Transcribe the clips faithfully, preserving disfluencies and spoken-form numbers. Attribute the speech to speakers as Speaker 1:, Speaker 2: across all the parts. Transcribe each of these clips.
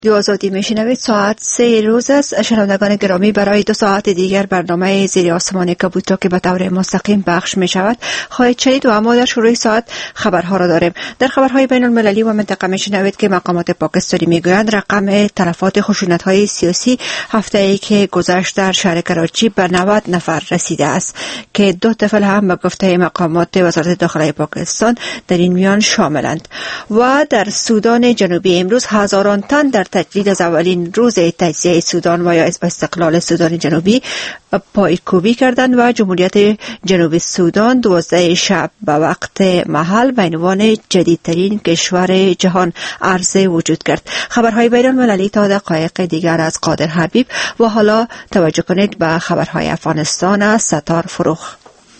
Speaker 1: دو آزادی میشنوید. ساعت سه روز است. شنوندگان گرامی، برای دو ساعت دیگر برنامه زیر آسمان کبوتر که به طور مستقیم پخش می شود خواهید شنید و اما در شروع ساعت خبرها را داریم. در خبرهای بین المللی و منطقه میشنوید که مقامات پاکستانی میگویند رقم تلفات خشونت های سیاسی هفته ای که گذشت در شهر کراچی به نود نفر رسیده است که دو طفل هم به گفته مقامات وزارت داخلی پاکستان در این میان شاملند. و در سودان جنوبی امروز هزاران تن در تجدید از اولین روز تجزیه سودان و یا استقلال سودان جنوبی پایکوبی کردند و جمهوریت جنوبی سودان دوازده شب به وقت محل به عنوان جدیدترین کشور جهان عرضه وجود کرد. خبرهای بین المللی تا دقایق دیگر از قادر حبیب. و حالا توجه کنید به خبرهای افغانستان از ستار فروخ.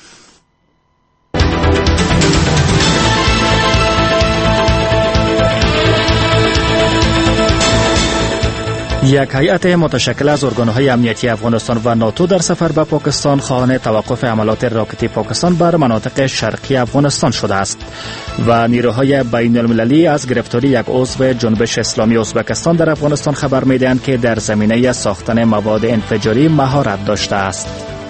Speaker 2: یک هیئت متشکل از ارگان‌های امنیتی افغانستان و ناتو در سفر به پاکستان خواهان توقف حملات راکتی پاکستان بر مناطق شرقی افغانستان شده است و نیروهای بین المللی از گرفتاری یک عضو جنبش اسلامی ازبکستان در افغانستان خبر می‌دهند که در زمینه ساختن مواد انفجاری مهارت داشته است.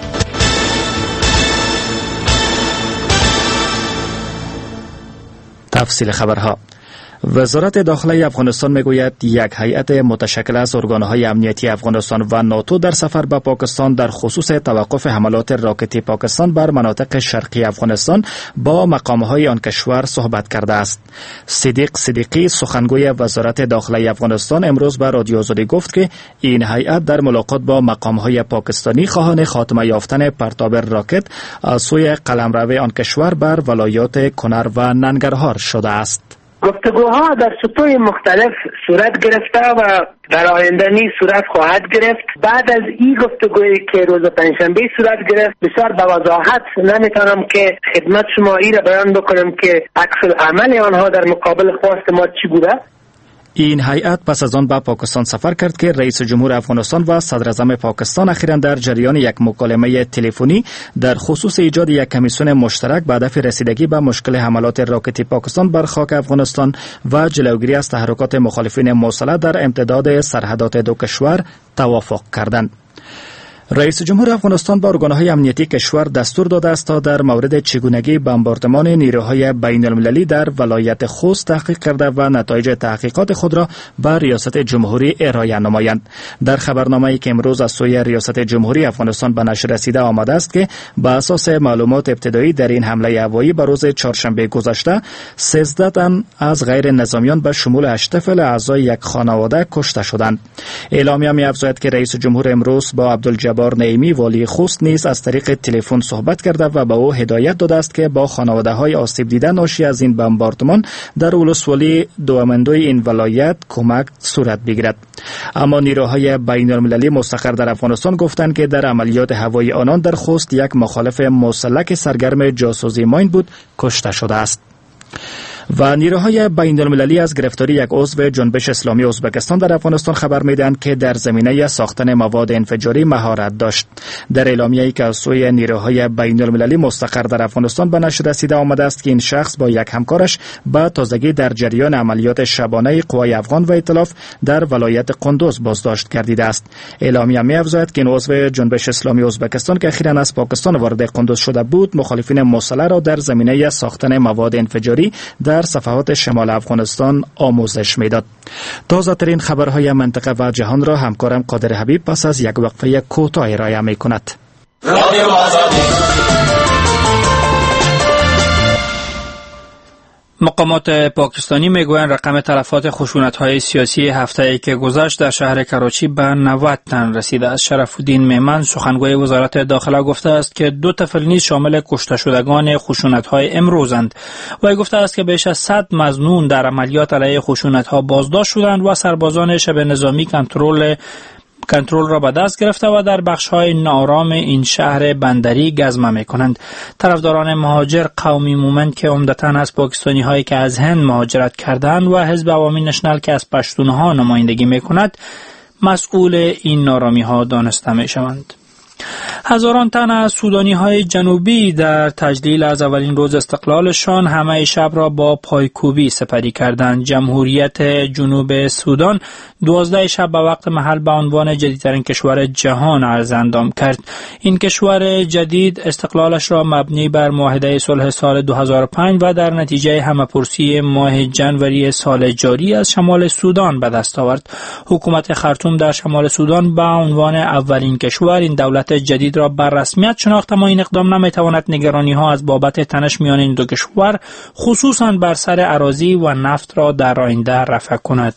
Speaker 2: تفصیل خبرها. وزارت داخلی افغانستان میگوید یک هیئت متشکل از ارگان‌های امنیتی افغانستان و ناتو در سفر به پاکستان در خصوص توقف حملات راکتی پاکستان بر مناطق شرقی افغانستان با مقام‌های آن کشور صحبت کرده است. صدیق صدیقی سخنگوی وزارت داخلی افغانستان امروز به رادیو آزادی گفت که این هیئت در ملاقات با مقام‌های پاکستانی خواهان خاتمه یافتن پرتاب راکت از سوی قلمرو آن کشور بر ولایات کنر و ننگرهار شده است.
Speaker 3: گفتگوها در سطوح مختلف صورت گرفته و در آینده نیز صورت خواهد گرفت. بعد از این گفتگویی که روز پنجشنبه صورت گرفت بسیار به وضاحت نمیتونم که خدمت شما ای را بیان بکنم که عکس العمل آنها در مقابل خواست ما چی بوده.
Speaker 2: این هیئت پس از آن به پاکستان سفر کرد که رئیس جمهور افغانستان و صدر اعظم پاکستان اخیراً در جریان یک مکالمه تلفنی در خصوص ایجاد یک کمیسیون مشترک به هدف رسیدگی به مشکل حملات راکتی پاکستان بر خاک افغانستان و جلوگیری از تحرکات مخالفین مسلح در امتداد سرحدات دو کشور توافق کردند. رئیس جمهور افغانستان با ارگان‌های امنیتی کشور دستور داده است تا در مورد چگونگی بمباردمان نیروهای بین المللی در ولایت خوست تحقیق کرده و نتایج تحقیقات خود را به ریاست جمهوری ارائه نمایند. در خبرنامه‌ای که امروز از سوی ریاست جمهوری افغانستان به نشر رسیده آمده است که به اساس معلومات ابتدایی در این حمله هوایی به روز چهارشنبه گذشته سیزده تن از غیر نظامیان به شمول هشت طفل اعضای یک خانواده کشته شدند. اعلامیه می‌افزاید که رئیس جمهور امروز با عبدالجبار نعیمی والی خوست نیز از طریق تلفن صحبت کرده و به او هدایت داده است که با خانواده‌های آسیب دیده ناشی از این بمباردمان در ولسوالی دوامندوی این ولایت کمک صورت بگیرد. اما نیروهای بین المللی مستقر در افغانستان گفتند که در عملیات هوایی آنان در خوست یک مخالف مسلح سرگرم جاسوسی ماین بود کشته شده است. و نیروهای بین المللی از گرفتاری یک عضو جنبش اسلامی ازبکستان در افغانستان خبر میدهند که در زمینه ساختن مواد انفجاری مهارت داشت. در اعلامیه‌ای که از سوی نیروهای بین المللی مستقر در افغانستان به نشر رسیده آمده است که این شخص با یک همکارش به تازگی در جریان عملیات شبانه قوای افغان و ائتلاف در ولایت قندوز بازداشت گردیده است. اعلامیه می‌افزاید که این عضو جنبش اسلامی ازبکستان که اخیراً از پاکستان وارد قندوز شده بود مخالفین مسلح را در زمینه ساختن مواد انفجاری در صفحات شمال افغانستان آموزش میداد. تازه ترین خبرهای منطقه و جهان را همکارم قادر حبیب پس از یک وقفه کوتاه ارائه میکند.
Speaker 4: مقامات پاکستانی میگویند رقم تلفات خشونت‌های سیاسی هفته‌ای که گذشت در شهر کراچی به نود تن رسیده است. شرف الدین میمن سخنگوی وزارت داخله گفته است که دو طفل نیز شامل کشته شدگان خشونت‌های امروزند. و گفته است که بیش از صد مظنون در عملیات علیه خشونت‌ها بازداشت شدند و سربازان شب نظامی کنترل کنترل را به دست گرفته و در بخش‌های ناآرام این شهر بندری گزمه می‌کنند. طرفداران مهاجر قومی مومن که عمدتاً از پاکستانی‌هایی که از هند مهاجرت کردند و حزب عوامی نشنل که از پشتونها نمایندگی می‌کند مسئول این نارامی‌ها دانسته می‌شوند. هزاران تن از سودانی های جنوبی در تجلیل از اولین روز استقلالشان همه شب را با پایکوبی سپری کردند. جمهوریت جنوب سودان دوازده شب به وقت محل به عنوان جدیدترین کشور جهان عرض اندام کرد. این کشور جدید استقلالش را مبنی بر معاهده صلح سال دو هزار و پنج و در نتیجه همه‌پرسی ماه جنوری سال جاری از شمال سودان به دست آورد. حکومت خرطوم در شمال سودان به عنوان اولین کشور این دولت جدید را بر رسمیت شناخت، اما این اقدام نمیتواند نگرانی ها از بابت تنش میان این دو کشور خصوصا بر سر اراضی و نفت را در آینده رفع کند.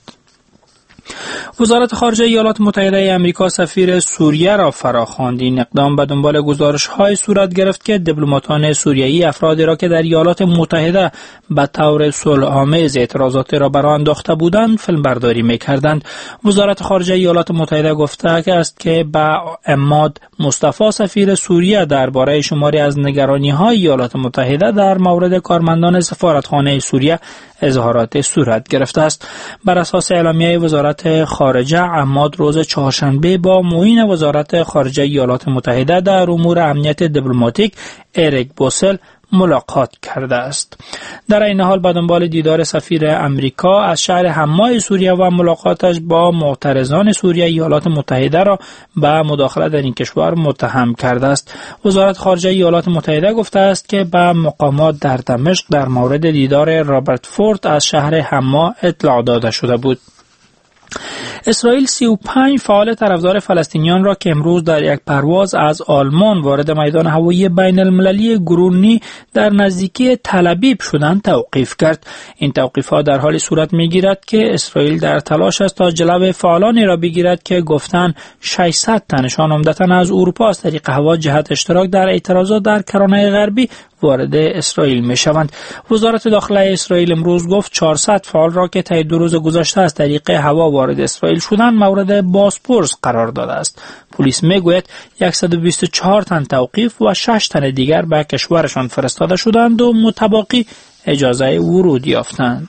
Speaker 4: وزارت خارجه ایالات متحده آمریکا سفیر سوریه را فراخواند. این اقدام به دنبال گزارش‌های صورت گرفت که دیپلماتان سوریایی افرادی را که در ایالات متحده به طور صلح‌آمیز اعتراضات را بر آن انداخته بودند فیلمبرداری می‌کردند. وزارت خارجه ایالات متحده گفته است که با عماد مصطفی سفیر سوریه درباره شماری از نگرانی‌های ایالات متحده در مورد کارمندان سفارتخانه سوریه اظهارات صورت گرفته است. بر اساس اعلامیه وزارت خارجه، عماد روز چهارشنبه با معین وزارت خارجه ایالات متحده در امور امنیت دیپلماتیک اریک بوسل ملاقات کرده است. در این حال به دنبال دیدار سفیر امریکا از شهر حما سوریه و ملاقاتش با معترضان سوریه ایالات متحده را به مداخله در این کشور متهم کرده است. وزارت خارجه ایالات متحده گفته است که به مقامات در دمشق در مورد دیدار رابرت فورد از شهر حما اطلاع داده شده بود. اسرائیل سی و پنج فعال طرفدار فلسطینیان را که امروز در یک پرواز از آلمان وارد میدان هوایی بین المللی گرونی در نزدیکی تل‌آبیب شدند توقیف کرد. این توقیفات در حال صورت می‌گیرد که اسرائیل در تلاش است تا جلب فعالانی را بگیرد که گفتند ششصد تنشان عمدتاً از اروپا از طریق هوا جهت اشتراک در اعتراضات در کرانه غربی وارد اسرائیل می شوند. وزارت داخله اسرائیل امروز گفت چهارصد فعال را که طی دو روز گذشته از طریق هوا وارد اسرائیل شدند مورد بازپرس قرار داده است. پلیس می گوید صد و بیست و چهار تن توقیف و شش تن دیگر به کشورشان فرستاده شدند و متباقی اجازه ورود یافتند.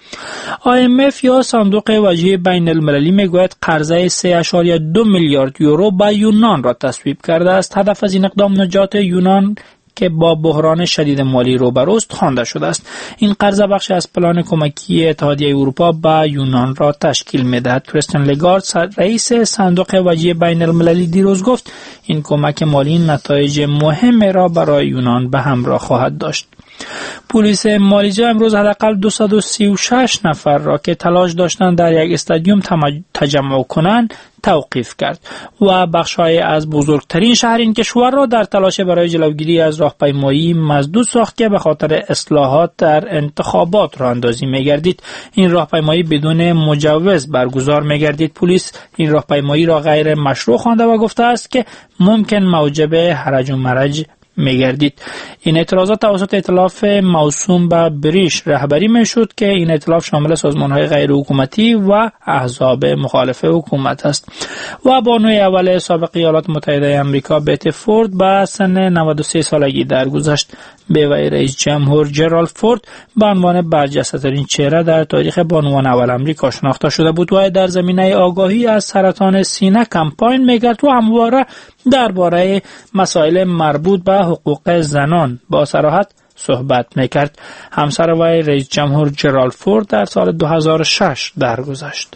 Speaker 4: آی ام اف یا صندوق وجهی بین المللی میگوید قرضه سه و دو میلیارد یورو به یونان را تصویب کرده است. هدف از این اقدام نجات یونان که با بحران شدید مالی روبروست خوانده شده است. این قرضه بخش از پلان کمکی اتحادیه اروپا به یونان را تشکیل می‌دهد. کریستین لگارد رئیس صندوق وجهی بین المللی دیروز گفت این کمک مالی نتایج مهم را برای یونان به همراه خواهد داشت. پلیس مالیزیا امروز حداقل دویست و سی و شش نفر را که تلاش داشتند در یک استادیوم تجمع کنند توقیف کرد و بخش‌های از بزرگترین شهر این کشور را در تلاش برای جلوگیری از راهپیمایی مسدود ساخت که به خاطر اصلاحات در انتخابات راه اندازی می‌گردید. این راهپیمایی بدون مجوز برگزار می‌گردید. پلیس این راهپیمایی را غیر مشروع خوانده و گفته است که ممکن موجب هرج و مرج می‌گردید. این اعتراضات توسط ائتلاف موسوم به بریش رهبری می‌شد که این ائتلاف شامل سازمان‌های غیر حکومتی و احزاب مخالف حکومت است. و بانوی اول سابق ایالات متحده آمریکا بتی فورد به سن نود و سه سالگی درگذشت. بیوی رئیس جمهور جرالد فورد به عنوان برجسته‌ترین چهره در تاریخ بانوان اول آمریکا شناخته شده بود و در زمینه آگاهی از سرطان سینه کمپاین می‌کرد و همواره درباره مسائل مربوط به حقوق زنان با صراحت صحبت می‌کرد. همسر وی رئیس جمهور جرالد فورد در سال دو هزار و شش درگذشت.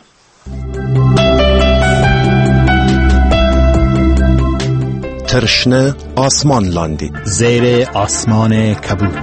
Speaker 5: ترشنه آسمان لاندید
Speaker 6: زیر آسمان کبود.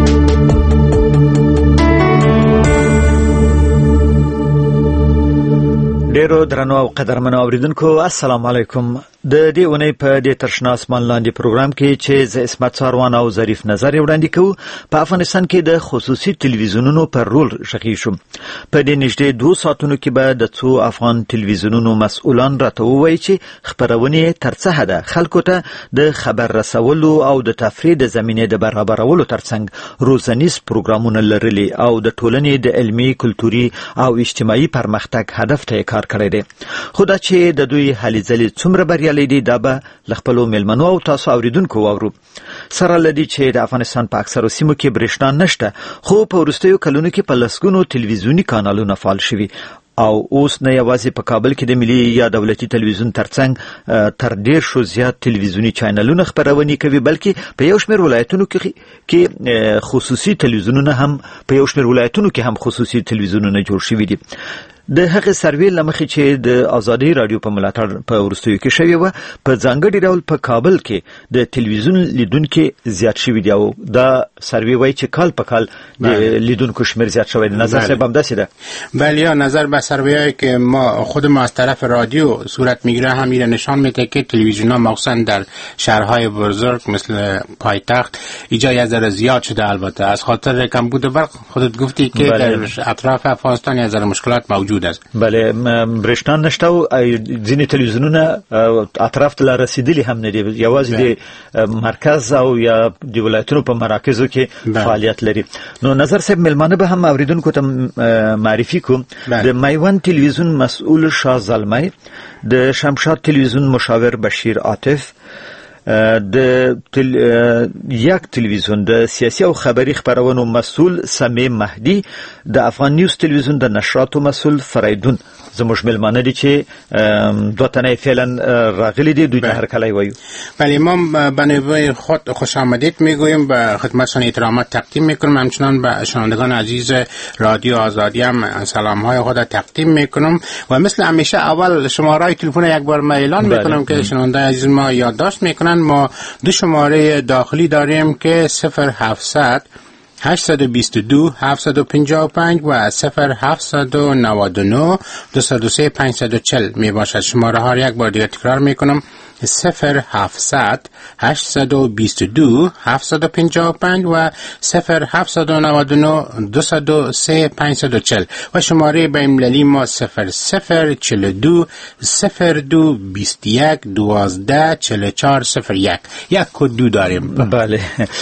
Speaker 6: ډیرو درنو او قدرمنو اوریدونکو السلام علیکم. د دې اونۍ په دې ترشنا اسمان لاندې پروګرام کې چې ز اسمت ساروان او ظریف نظر وړاندې کوو په افغانستان کې د خصوصي تلویزیونونو پر رول شخې شو. په دې نږدې دوه ساعتونو کې به د څو افغان تلویزیونونو مسؤلان راته ووایي چې خبرونه تر څه حده خلکو ته د خبر رسولو او د تفریح د زمینې د برابرولو ترڅنګ روزنیز پروګرامونه لرلي او د ټولنې د علمي، کلتوري او اجتماعي پرمختګ هدف ته کار کړی دی. خو دا چې د دوی هلې ځلې څومره بریالي دي دا به له خپلو میلمنو او تاسو اوریدونکو واورو. سره له دې چې د افغانستان په اکثرو سیمو کې برېښنا نشته، خو په وروستیو کلونو کې په لسګونو تلویزیوني کانالونه فعال شوي او اوس نه یوازې په کابل کې د ملي یا دولتي تلویزیون ترڅنګ تر ډیر شو زیات تلویزیونی چینلونه خبرونه کوي، بلکې په یو شمېر ولایتونو کې کې خصوصي تلویزیونونه هم په یو شمېر ولایتونو کې هم خصوصي تلویزیونونه جوړ شوي دي. د هغه سروې لمخې چې د آزادي رادیو په ملاتړ په ورستیو کې شوی و، په ځانګړي ډول په کابل کې د تلویزیون لیدونکو زیات شوی دی، او دا سروې وایي چې کال په کال د لیدونکو شمیر زیات شوی دی. نظر صاحب هم داسې ده؟
Speaker 7: بله، یا نظر به سروی‌هایی که ما خود ما از طرف رادیو صورت میگیره هم میره نشان میده که تلویزیون‌ها مخصوصا در شهرهای بزرگ مثل پایتخت اینجا یه ذره زیاد شده. البته از خاطر کمبود برق خودت گفتی که بله. در اطراف افغانستان یه ذره مشکلات موجود است.
Speaker 6: بله، برېښنا نشته او ځینې تلویزیونونه اطراف ته رسیدلي هم نه دي، یوازې د مرکز او یا د ولایتونو په مراکزو کې فعالیت لري. نو نظر صاحب ملمانه به هم اوریدونکو ته معرفي کوم. د میوند تلویزیون مسئول شاه زلمی، د شمشاد تلویزیون مشاور بشیر عاطف، د تل... یک تلویزیون د سیاسي او خبري خبرونو مسئول سمیم مهدی، د افغان نیوز تلویزیون د نشراتو مسئول فریدون زموږ ملمانه دي چې دو تنه فعلا راغلي دي، دوی ته هر کله وایو.
Speaker 7: بله، ما به نوبه خود خوش آمدید میگوییم، به خدمتشان احترامات تقدیم میکنم، همچنان به شنوندگان عزیز رادیو آزادی هم سلام های خود تقدیم میکنم و مثل همیشه اول شماره تلفن یک بار ما اعلان میکنم که شنونده عزیز ما یادداشت میکنن. ما دو شماره داخلی داریم که صفر هفتصد هشتصد و بیست و دو هفتصد و پنجاه و پنج و صفر هفتصد و نود و نه دویست و سه پانصد و چهل می باشد. شماره ها یک بار دیگر تکرار می کنم: صفر هفتصد هشتصد و بیست و دو هفتصد و پنجاه و پنج و صفر هفتصد و نود و نه دویست و سه پانصد و چهل و شماره بین‌المللی ما صفر صفر چهل و دو صفر دو بیست و یک دوازده چهل و چهار صفر یک. یک کد دو داریم.
Speaker 6: بله.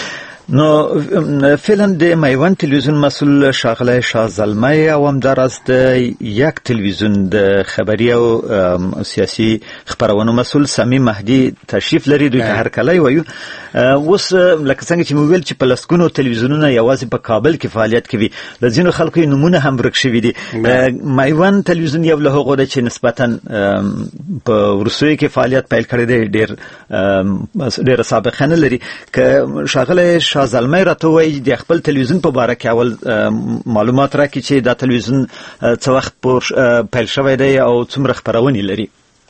Speaker 6: نو فعلا د میوند تلویزیون مسئول شاغله شاه زلمی او همداراز د یک تلویزیون د خبري او سیاسي خبرونو مسئول سمیم مهدی تشریف لري، دوی ته هر کله وایو. اوس لکه څنګه چې موږ ویل چې په لسګونو تلویزیونونه یوازې په کابل کې فعالیت کوي، د ځینو خلکو نمونه هم ورک شوي دي. میوند تلویزیون یو له هغو ده چې نسبتا په وروستیو کې فعالیت پیل کړی دی، ډېر ډېره سابقه نه لري. که شاغله شاه زلمی راته وایي د خپل تلویزیون په باره کې اول معلومات راکړي چې دا تلویزیون څه وخت پیل شوی دی او څومره خپرونې لري.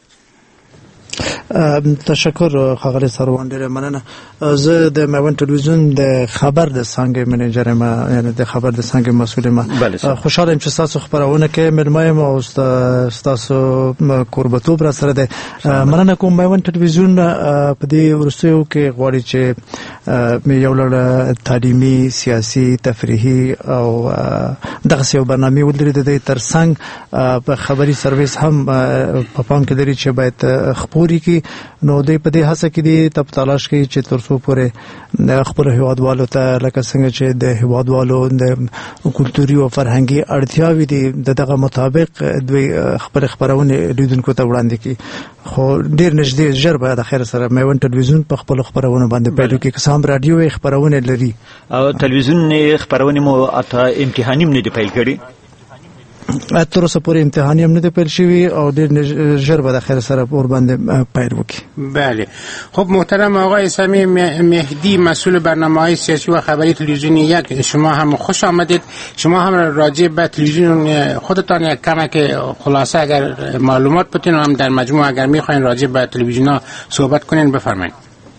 Speaker 8: تشکر ښاغلی سروان، ډېره مننه. زه د میوند تلویزیون د خبر د څانګې منیجر یم، یعنی د خبر د څانګې مسؤل یم. خوشحاله یم چې ستاسو خپرونه کې مېلمه یم او ستاسو کوربتوب را سره دی. مننه کوم. میوند تلویزیون په دې وروستیو کې غواړي چې یو لړ تعلیمي، سیاسي، تفریحي او دغسې یو برنامې ولري. د دې تر څنګ په خبري سرویس هم په پام کې لري چې باید خپوري کی. نو دوی په دې هڅه کې دي تب تلاش کوي چې تر څو پورې خپل هیوادوالو ته لکه څنګه چې د هیوادوالو د کلتوري او فرهنګي اړتیاوې دي دغه مطابق دوی خپل خبرونه لیدونکو ته وړاندې کوي. خو ډیر نږدې ژر به د خیر سره میوند تلویزیون په خپل خبرونه باندې پیل کوي، که سم رادیو خبرونه لري
Speaker 6: او تلویزیون خبرونه مو اته امتحاني نه دی پیل کړی.
Speaker 8: تر اوسه پورې امتحاني هم نه دی پیل شوی او ډېر ژر به د خیر سره ور باندې پیل وکړي.
Speaker 7: بله. خب محترم آقای سمیم مهدی، مسئول برنامه‌های سیاسی و خبری تلویزیون یک، شما هم خوش آمدید. شما هم راجع به تلویزیون خودتان یک کمک خلاصه اگر معلومات بدین و هم در مجموع اگر می‌خواین راجع به تلویزیون‌ها صحبت کنین بفرمایید.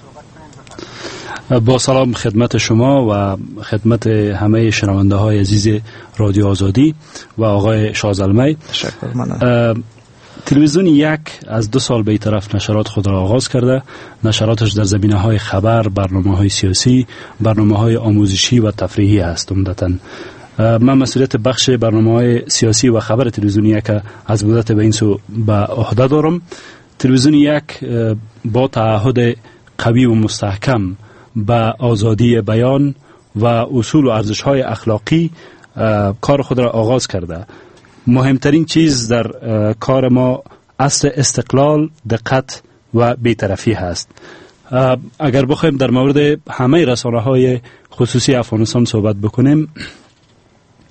Speaker 9: با سلام خدمت شما و خدمت همه شنونده های عزیز رادیو آزادی و آقای شاه زلمی.
Speaker 8: تشکر. من
Speaker 9: تلویزیون یک از دو سال به طرف نشرات خود را آغاز کرده. نشراتش در زمینه های خبر، برنامه های سیاسی، برنامه های آموزشی و تفریحی است. عمدتاً من مسئولیت بخش برنامه های سیاسی و خبر تلویزیون یک از مدت به این سو به عهده دارم. تلویزیون یک با تعهد قوی و مستحکم با آزادی بیان و اصول و ارزش‌های اخلاقی کار خود را آغاز کرده. مهمترین چیز در کار ما اصل استقلال، دقت و بی‌طرفی هست. اگر بخوایم در مورد همه رسانه‌های خصوصی افغانستان صحبت بکنیم،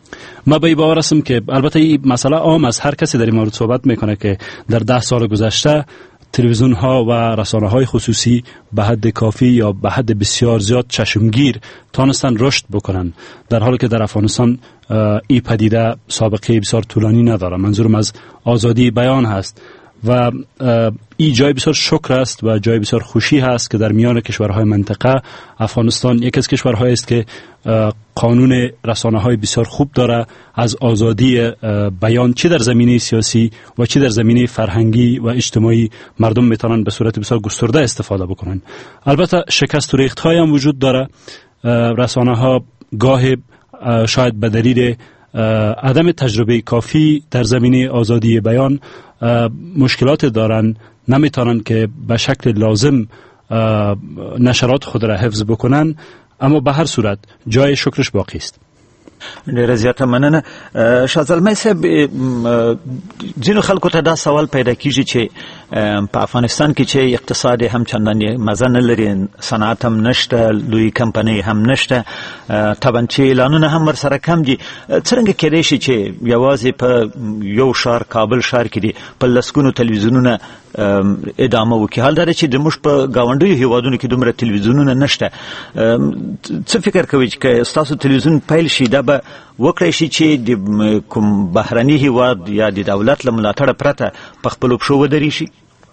Speaker 9: ما به باور هستم که البته این مسئله عام از هر کسی در این مورد صحبت میکنه که در ده سال گذشته تلویزیون ها و رسانه های خصوصی به حد کافی یا به حد بسیار زیاد چشمگیر تانستن رشد بکنن، در حالی که در افغانستان این پدیده سابقه بسیار طولانی نداره. منظورم از آزادی بیان هست و این جای بسیار شکر است و جای بسیار خوشی هست که در میان کشورهای منطقه افغانستان یک از کشورهایی است که قانون رسانه های بسیار خوب داره، از آزادی بیان چه در زمینه سیاسی و چه در زمینه فرهنگی و اجتماعی مردم میتونن به صورت بسیار گسترده استفاده بکنن. البته شکست و ریخت های هم وجود داره. رسانه ها گاه شاید به دلیل عدم تجربه کافی در زمینه آزادی بیان مشکلات دارن، نمیتونن که به شکل لازم نشرات خود را حفظ بکنن، اما به هر صورت جای شکرش باقی است.
Speaker 6: ډیره زیاته مننه. شاه زلمی صاحب، ځینو خلکو ته دا سوال پیدا کیږي چې په افغانستان کې چې اقتصاد هم چندانې مزه نه لري، صنعت هم نشته، لوی کمپنۍ هم نشته، طبعا چې اعلانونه هم ورسره کم دي. څرنګه کېدای شي چې یوازې په یو ښار کابل ښار کې دي په لسګونو تلویزیونونه ادامه وکړي، حال دا چې زموږ په ګاونډیو هیوادونو کې دومره تلویزیونونه نشته؟ څه فکر کوئ چې ستاسو تلویزیون پیل شي دا به وکړی شي چې د کوم بهرني هیواد یا د دولت له ملاتړه پرته په خپلو پښو ودرې شي؟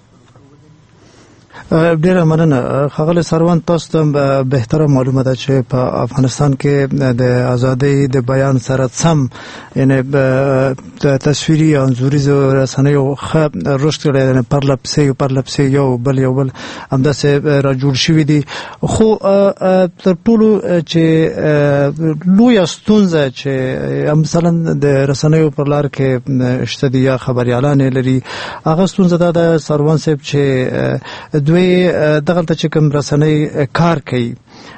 Speaker 8: ډیره مننه ښاغلی سروان، تاسو ته بهتره معلومه ده چې په افغانستان کې د ازادۍ د بیان سره سم یعنی د تصویري او انځوریزو رسنیو ښه رشد کړی، یعنی پرله پسې پرله پسې یو بل یو بل همداسې را جوړ شوي دي. خو تر ټولو چې لویه ستونزه چې مثلا د رسنیو پر لار کې شته دي یا خبریالان یې لري، هغه ستونزه دا ده سروان صاحب چې دوی دغلته چې کوم رسنۍ کار کوي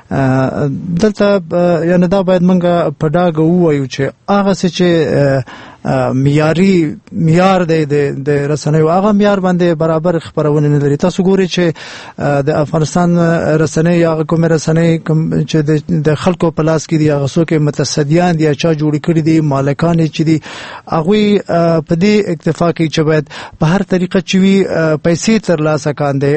Speaker 8: دلته یعنی دا باید منګه په ډاګه ووایو چې هغه څه چې معیاري معیار دی د رسنیو هغه معیار باندې برابر خبرونه نه لري. تاسو ګورئ چې د افغانستان رسنۍ هغه کومه رسنۍ کوم چې د خلکو په لاس کې دي، هغه څوک متصدیان دي چا جوړ کړی دي، مالکان چې دي، هغه په دې اکتفا کوي چې باید په هر طریقه چې وي پیسې ترلاسه کاندي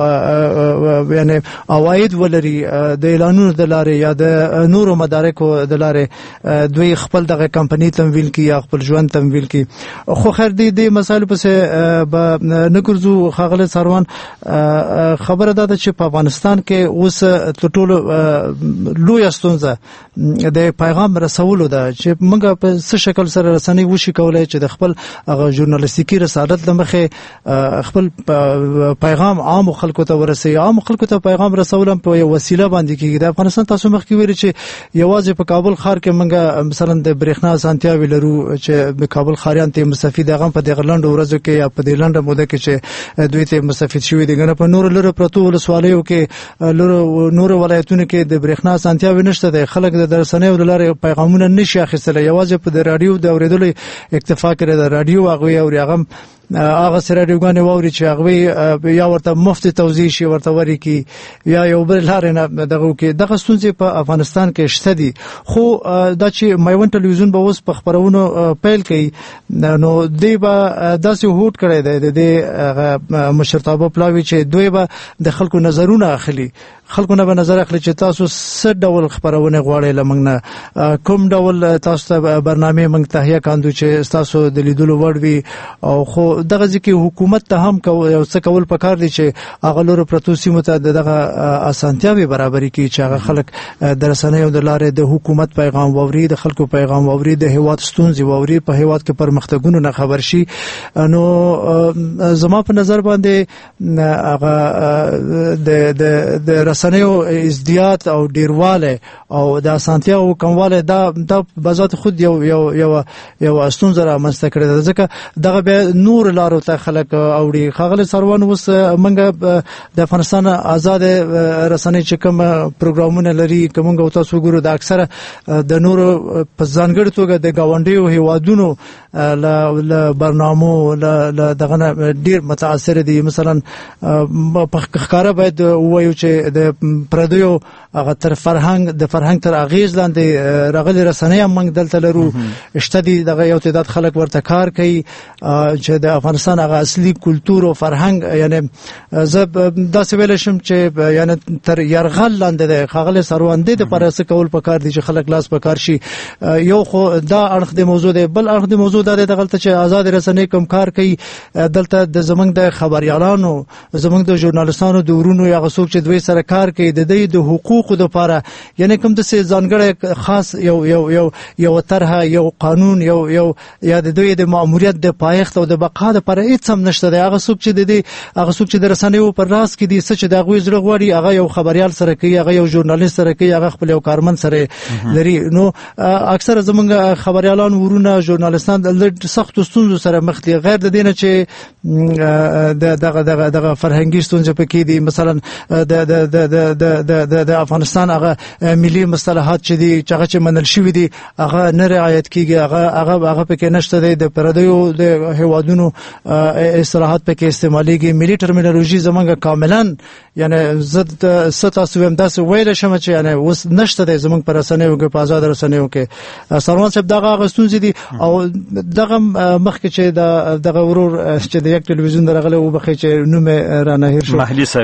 Speaker 8: او یعنی عواید ولري د اعلانونو د لارې یا د نورو مدارکو د لارې دوی خپل دغه کمپنۍ تمویل کوي یا خپل ژوند تمویل کوي. خو خیر دې دې مسایلو پسې به نه ګرځو ښاغلی سروان. خبره دا ده چې په افغانستان کې اوس تر ټولو لویه ستونزه د پیغام رسولو ده چې موږ په څه شکل سره رسنۍ وشي کولی چې د خپل هغه ژورنالیستیکي رسالت له مخې خپل پیغام عامو خلکو ته ورسوي. عامو خلکو ته پیغام رسول هم په یو وسیله باندې کېږي. د افغانستان تاسو مخکې ویلي چې یوازې په کابل ښار کې موږ مثلا د برېښنا اسانتیاوې لرو چې د کابل ښاریان ته مستفید هغه په دغه لنډو ورځو کې یا په دې لنډه موده کې چې دوی ته مستفید شوي دي. ګنه په نورو لرو پرتو ولسوالیو کې نورو ولایتونو کې د برېښنا اسانتیاوې نشته دی، خلک د رسنیو له لارې پیغامونه نشي اخیستلی، یوازې په د راډیو د اورېدلو اکتفا کوي. د راډیو هغوی اوري، هغه هغه سره راډیوګانې واوري چې هغوی یا ورته مفت توضیح شي ورته ورکړي یا یو بل لارې نه دغه وکړي. دغه ستونزې په افغانستان کې شته دي. خو دا چې میوند ټلویزیون به اوس په خپرونو پیل کوي نو دوی به داسې هوډ کړی دی د دې مشرتابه پلاوي چې دوی به د خلکو نظرونه اخلي، خلکو نه به نظر اخلي چې تاسو څه ډول خپرونه غواړئ له موږ نه، کوم ډول تاسو ته برنامې موږ تهیه کاندو چې تاسو د لیدلو وړ وي. او خو دغه ځکه حکومت ته هم یو څه کول پکار دي چې هغه لورو پرتو سیمو ته دغه اسانتیاوې برابرې کړي چې هغه خلک د رسنیو د لارې د حکومت پیغام واوري، د خلکو پیغام واوري، د هیواد ستونزې واوري، په هیواد کې پرمختګونو نه خبر شي. نو زما په نظر باندې هغه د د د رسنیو ازدیات او ډیرواله او د اسانتیاو کمواله دا د بذات خود یو یو یو یو ستونزه رامنځته کړې ده، ځکه دغه به نور نور لارو ته خلک اوړي. خغل سروان اوس منګه د افغانستان آزاد رسنۍ چې کوم پروګرامونه لري کومه تاسو ګورو د اکثره د نور په ځانګړي توګه د گاونډیو هیوادونو ل برنامو ل دغه ډیر متاثر دي. مثلا په ښکارا باید وایو چې د پردیو هغه تر فرهنګ د فرهنګ تر اغیز لاندې راغلي رسنۍ هم موږ دلته لرو. شته دي دغه یو تعداد خلک ورته کار کوي چې د افغانستان هغه اصلي کلتور او فرهنګ یعنی زه داسې ویل شم چې یعنی تر يرغل لاندې د خغل سروانده د پرسه کول پکار دي چې خلک لاس پکار شي. یو خو دا اړخ د موضوع دی، بل اړخ د موضوع دا د غلطه چې آزاد رسنۍ کوم کار کوي دلته د زمنګ د خبريالانو زمنګ د ژورنالستانو د ورونو یا غسوک چې دوی سره کار کوي د دې د حقوقو لپاره یعنی کوم د سي ځانګړی خاص یو یو یو یو طرحه یو قانون یو یو یا د دوی د ماموریت د پایښت او د بقا لپاره هیڅ هم نشته. هغه څوک چې د دې هغه څوک چې د رسنیو پر راس کې دي چې د غوي زړه غوړي هغه یو خبريال سره کوي، هغه یو ژورنالیست سره کوي، هغه خپل یو کارمن سره لري. نو اکثر زمونږ خبريالان ورونه ژورنالستان د سخت ستونزو سره مخ دي، غیر د دینه چې د دغه دغه دغه فرهنګي ستونزې پکې دي. مثلا د د د د د افغانستان هغه ملي مصطلحات چې دي چې هغه چې منل شوی دي هغه نه رعایت کیږي، هغه هغه هغه پکې نشته دی. د پردیو د هیوادونو اصطلاحات پکې استعماليږي. ملي ټرمینالوژي زمونږ کاملا یعنی زد ستاسو هم داسې ویل شم چې یعنی اوس نشته دی زمونږ پر رسنیو کې په آزاد رسنیو کې. سروان صاحب دغه غستونځ دي او دغه مخکې چې دغه ورور چې د یک ټلویزیون درغله و بخې چې نوم را نه هیر شو
Speaker 6: مهدي صاحب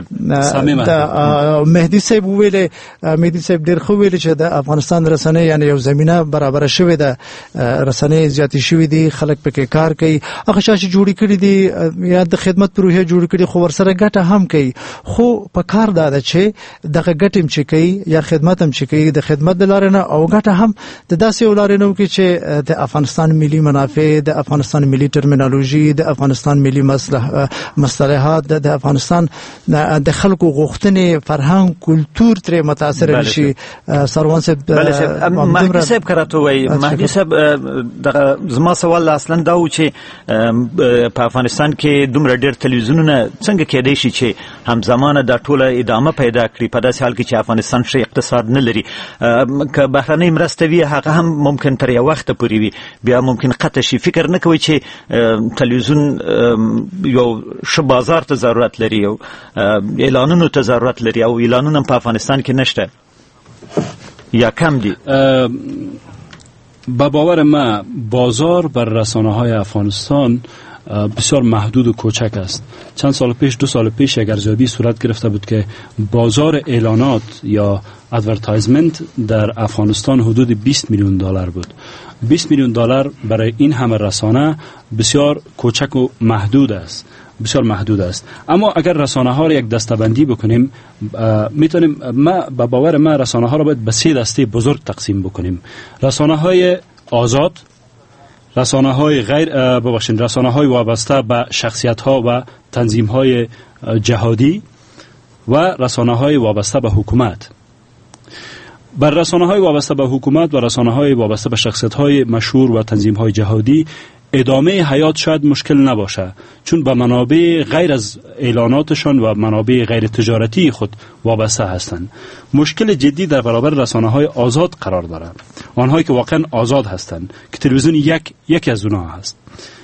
Speaker 8: مهدي صاحب ویل مهدي صاحب ډیر خو ویل چې د افغانستان رسنۍ یعنی یو زمينه برابر شوې ده، رسنۍ زیاتې شوې دي، خلک پکې کار کوي، هغه شاشه جوړی کړی دي یا د خدمت پروژه جوړ کړي خو ورسره ګټه هم کوي. خو په کار دا ده چې دغه ګټم چې کوي یا خدمت هم چې کوي د خدمت د لارې نه او ګټه هم د داسې ولارې نه کوي چې د افغانستان ملي منافع، د افغانستان ملي ټرمینالوژي، د افغانستان ملي مصطلحات، د افغانستان د خلکو غوښتنې، فرهنګ، کلتور تر متاثر نشي. سروان صاحب
Speaker 6: مهدي صاحب کراته وای مهدي صاحب دغه زما سوال اصلا دا و چې په افغانستان کې دومره ډېر تلویزیونونه څنګه کېدای شي چې همزمانه د ټوله ادامه پیدا کړي په داسې حال کې چې افغانستان ښه اقتصاد نه لري. که بهرنۍ مرسته وي هغه هم ممکن تر یو وخت پورې وي، بیا ممکن قطع شي. فکر نه کوي چې تلویزیون یو ښه بازار ته ضرورت لري او اعلانونو ته ضرورت لري او اعلانونه په افغانستان کې نشته یا کم دي؟
Speaker 9: با باور ما بازار بر رسانه های افغانستان بسیار محدود و کوچک است. چند سال پیش دو سال پیش یک ارزیابی صورت گرفته بود که بازار اعلانات یا ادورتایزمنت در افغانستان حدود بیست میلیون دلار بود. بیست میلیون دلار برای این همه رسانه بسیار کوچک و محدود است، بسیار محدود است. اما اگر رسانه ها را یک دسته‌بندی بکنیم میتونیم، ما با باور ما رسانه ها را باید به سه دسته بزرگ تقسیم بکنیم. رسانه های آزاد، رسانه های غیر ببخشید رسانه های وابسته به شخصیت ها و تنظیم های جهادی و رسانه های وابسته به حکومت. بر رسانه های وابسته به حکومت و رسانه های وابسته به شخصیت های مشهور و تنظیم های جهادی ادامه حیات شاید مشکل نباشه، چون به منابع غیر از اعلاناتشان و منابع غیر تجارتی خود وابسته هستند. مشکل جدی در برابر رسانه های آزاد قرار دارد، آنهایی که واقعا آزاد هستند که تلویزیون یک یکی از اونها هست.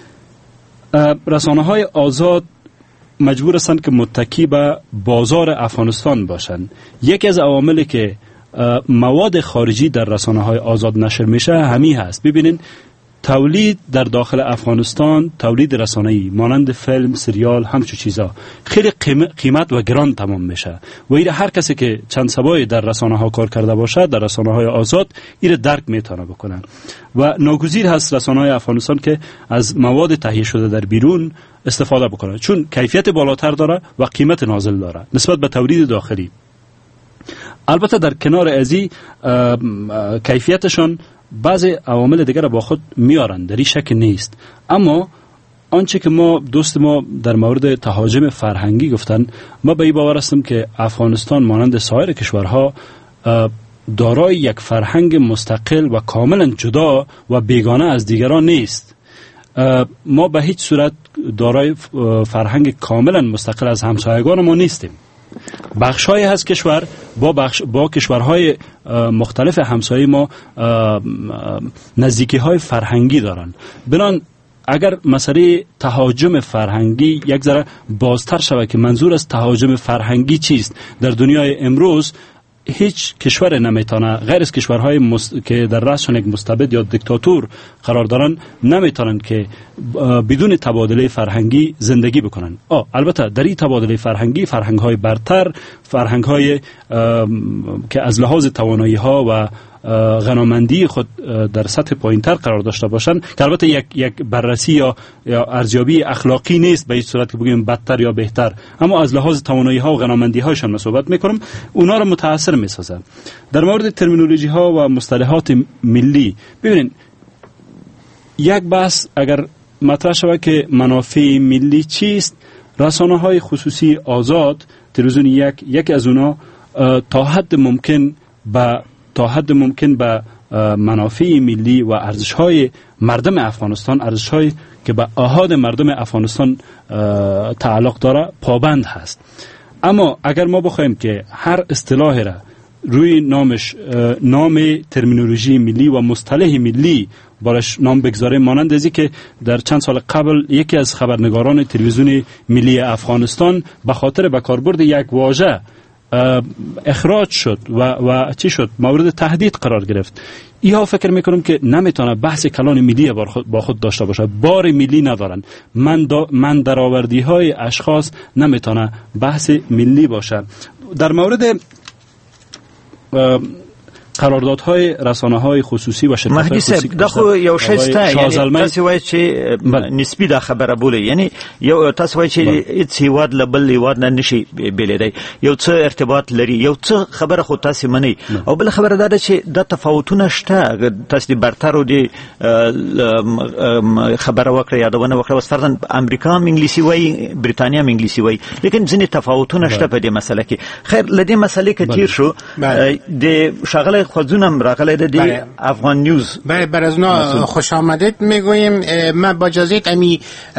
Speaker 9: رسانه های آزاد مجبور هستند که متکی به بازار افغانستان باشند. یکی از عواملی که مواد خارجی در رسانه های آزاد نشر میشه همین هست. ببینین تولید در داخل افغانستان، تولید رسانه‌ای مانند فیلم، سریال، همچون چیزا خیلی قیمت و گران تمام میشه و این هر کسی که چند سبای در رسانه ها کار کرده باشه در رسانه های آزاد این درک میتونه بکنن و ناگزیر هست رسانه های افغانستان که از مواد تهیه شده در بیرون استفاده بکنه، چون کیفیت بالاتر داره و قیمت نازل داره نسبت به تولید داخلی. البته در کنار ازی کیفیتشان بعضی عوامل دیگر با خود میارن، در این شک نیست. اما آنچه که ما دوست ما در مورد تهاجم فرهنگی گفتن، ما به این باور هستم که افغانستان مانند سایر کشورها دارای یک فرهنگ مستقل و کاملا جدا و بیگانه از دیگران نیست. ما به هیچ صورت دارای فرهنگ کاملا مستقل از همسایگان ما نیستیم. بخش‌هایی از کشور با بخش با کشورهای مختلف همسایه ما نزدیکی‌های فرهنگی دارن. بنان اگر مسئله تهاجم فرهنگی یک ذره بازتر شود که منظور از تهاجم فرهنگی چیست، در دنیای امروز هیچ کشور نمیتونه غیر از کشورهای مست... که در رأسشان یک مستبد یا دیکتاتور قرار دارن نمیتونن که بدون تبادله فرهنگی زندگی بکنن. آه البته در این تبادله فرهنگی فرهنگ‌های برتر، فرهنگ‌های که از لحاظ توانایی‌ها و غنامندی خود در سطح پایینتر قرار داشته باشند که البته یک یک بررسی یا یا ارزیابی اخلاقی نیست به این صورت که بگیم بدتر یا بهتر، اما از لحاظ توانایی‌ها و غنامندی‌هاشون صحبت می‌کنم، اونا رو متاثر می‌سازه. در مورد ترمینولوژی‌ها و مصطلحات ملی ببینید، یک بحث اگر مطرح شود که منافع ملی چیست، رسانه‌های خصوصی آزاد تلویزیون یک یکی از اونا تا حد ممکن به تا حد ممکن به منافع ملی و ارزش‌های مردم افغانستان، ارزش‌هایی که به آحاد مردم افغانستان تعلق داره، پابند هست. اما اگر ما بخوایم که هر اصطلاح را روی نامش نام ترمینولوژی ملی و مصطلح ملی برش نام بگذاریم، مانند ازی که در چند سال قبل یکی از خبرنگاران تلویزیون ملی افغانستان به خاطر به کاربرد یک واژه اخراج شد و و چی شد، مورد تهدید قرار گرفت. ایها فکر میکنم که نمیتونه بحث کلان ملی با خود داشته باشه، بار ملی ندارن. من دا من درآوردی های اشخاص نمیتونه بحث ملی باشه. در مورد قراردادهای رسانه‌های خصوصی و شرکت‌های خصوصی
Speaker 6: دا خو یو شی ستا، یعنی تاسو وایي چې نسبی دا خبره بوله، یعنی یو تاسو وایي چې هیڅ هیواد له بل هیواد نه نشي بیلیدای، یو څه ارتباط لري، یو څه خبره خو تاسو منئ، او بل خبره دا ده چې دا تفاوتونه شته. تاسو د برتر او د خبره وکړه یادونه وکړه، وسترن امریکا هم انګلیسي وایي، بریتانیا هم انګلیسي وایي، لیکن ځینې تفاوتونه شته په دې مسله کې. خیر لدې مسلې کې تیر شو د شغله خودزونم راقله دی افغان نیوز.
Speaker 7: بله بر از اونا خوش آمدید میگوییم. من با اجازه امی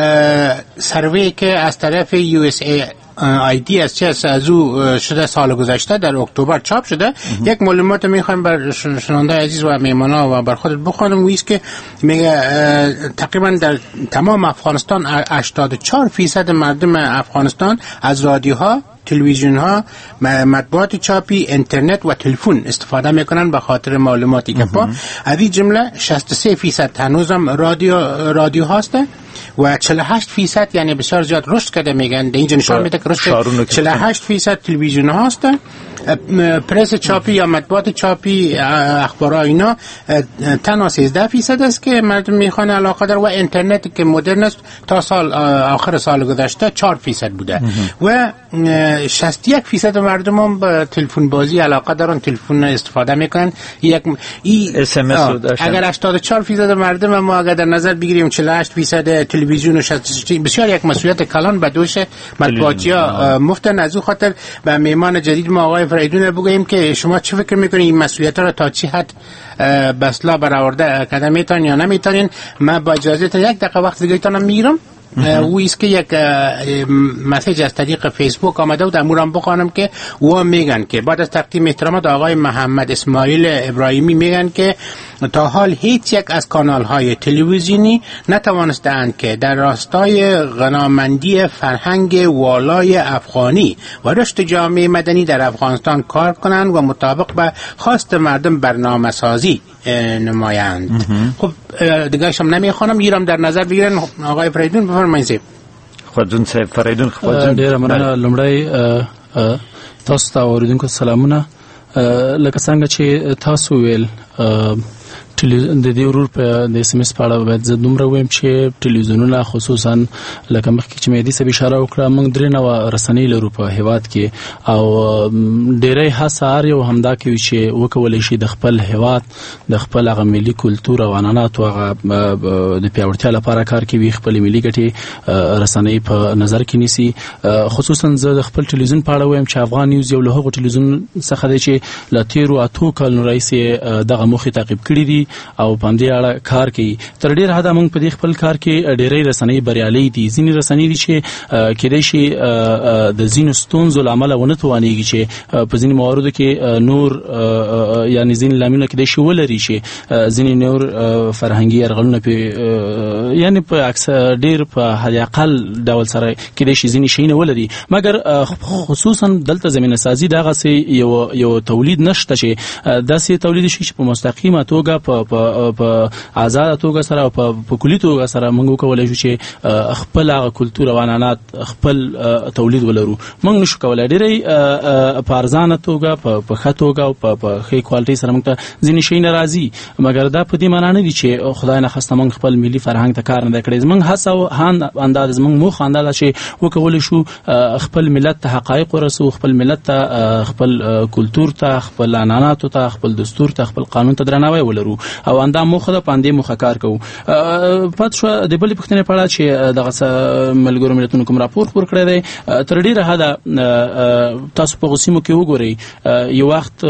Speaker 7: سروی که از طرف یو اس ای آی دی از چه از او شده سال گذشته در اکتبر چاپ شده، یک معلومات میخوایم بر شنونده عزیز و میمانا و بر خودت بخوانم. ویست که میگه تقریبا در تمام افغانستان هشتاد و چهار فیصد مردم افغانستان از رادیوها، تلویزیون ها، مطبوعات چاپی، اینترنت و تلفن استفاده میکنن به خاطر معلوماتی که با از این جمله شصت و سه فیصد هنوزم رادیو رادیو هسته و چهل و هشت فیصد، یعنی بسیار زیاد رشد کرده میگن، در اینجا نشان میده که رشد چهل و هشت فیصد تلویزیون هسته. پرس چاپی یا مطبوعات چاپی اخبار اینا تنها سیزده فیصد است که مردم میخوان علاقه دار، و اینترنت که مدرن است تا سال آخر سال گذشته چهار فیصد بوده و شصت و یک فیصد مردم هم به تلفن بازی علاقه دارن، تلفن استفاده میکنن. یک ای اگر هشتاد و چهار فیصد مردم ما اگر در نظر بگیریم چهل و هشت فیصد تلویزیون و شصت بسیار یک مسئولیت کلان به دوش مطبوعاتیا مفتن. از او خاطر به میهمان جدید ما آقای فریدون بگوییم که شما چه فکر میکنید این مسئولیت را تا چی حد بسلا برآورده کردن میتونین یا نمیتونین؟ من با اجازه تا یک دقیقه وقت دیگه تانم میگیرم. او است که یک مسیج از طریق فیسبوک آمده و در مورم بخوانم که او میگن که بعد از تقدیم احترامات آقای محمد اسماعیل ابراهیمی میگن که تا حال هیچ یک از کانال های تلویزیونی نتوانستند که در راستای غنامندی فرهنگ والای افغانی و رشد جامعه مدنی در افغانستان کار کنند و مطابق به خواست مردم برنامه سازی نمایند. خب دیگه شم نمیخوانم، گیرم در نظر بگیرن. آقای فریدون بفرمایید.
Speaker 6: خودتون صاحب فریدون خودتون
Speaker 10: ډیر مننه. لمړی تاسو ته اوریدونکو سلامونه. لکه څنګه چې تاسو ویل د دې ورور په د اس ام اس په اړه باید زه دومره ویم چې ټلویزیونونه خصوصا لکه مخکې چې مې دې څه اشاره وکړه، موږ درې نوه رسنۍ لرو په هیواد کې او ډېری هڅه هر یو همدا کوي چې وکولی شي د خپل هیواد د خپل هغه ملي کلتور او عنعناتو هغه د پیاوړتیا لپاره کار کوي، خپلې ملي ګټې رسنۍ په نظر کې نیسي. خصوصا زه د خپل ټلویزیون په اړه وایم چې افغان نیوز یو له هغو ټلویزیون څخه دی چې له تېرو اتو کلونو راهیسې دغه موخې تعقیب کړي دي او په دې اړه کار کوي. تر ډیر حده موږ په دې خپل کار کې ډېرې رسنۍ بریالي دي. ځینې رسنۍ دي چې کېدای شي د ځینو ستونزو له امله ونه توانېږي چې په ځینې مواردو کې نور یعنې ځینې لاملونه کېدای شي ولري چې ځینې نور فرهنګي یرغلونه پې یعنې په اکثر ډېر په حد اقل ډول سره کېدای شي ځینې شیونه ولري. مګر خصوصا دلته زمینه سازي دغسې یو یو تولید نشته چې داسې تولید شي چې په مستقیمه توګه په آزاده توګه سره او په کلي توګه سره موږ وکولی شو چې خپل هغه کلتور او عنعنات خپل تولید ولرو. موږ نشو کولی ډېری په ارزانه توګه په ښه توګه او په ښې کوالټۍ سره موږ ته ځینې شیونه راځي. مګر دا په دې معنا نه دي چې خدای نخواسته موږ خپل ملي فرهنګ ته کار نه دی کړی. زموږ هڅه او انداز زموږ موخه همدا ده چې وکولی شو خپل ملت ته حقایق ورسو، خپل ملت ته خپل کلتور ته، خپل عنعناتو ته، خپل دستور ته، خپل قانون ته درناوی ولرو او همدا موخه ده. په همدې موخه کار کوو. پاتې شوه د بلې پوښتنې په اړه چې دغه ملګرو ملتونو کوم راپور خپور کړی دی. تر ډېره حده تاسو په هغو سیمو کې وګورئ، یو وخت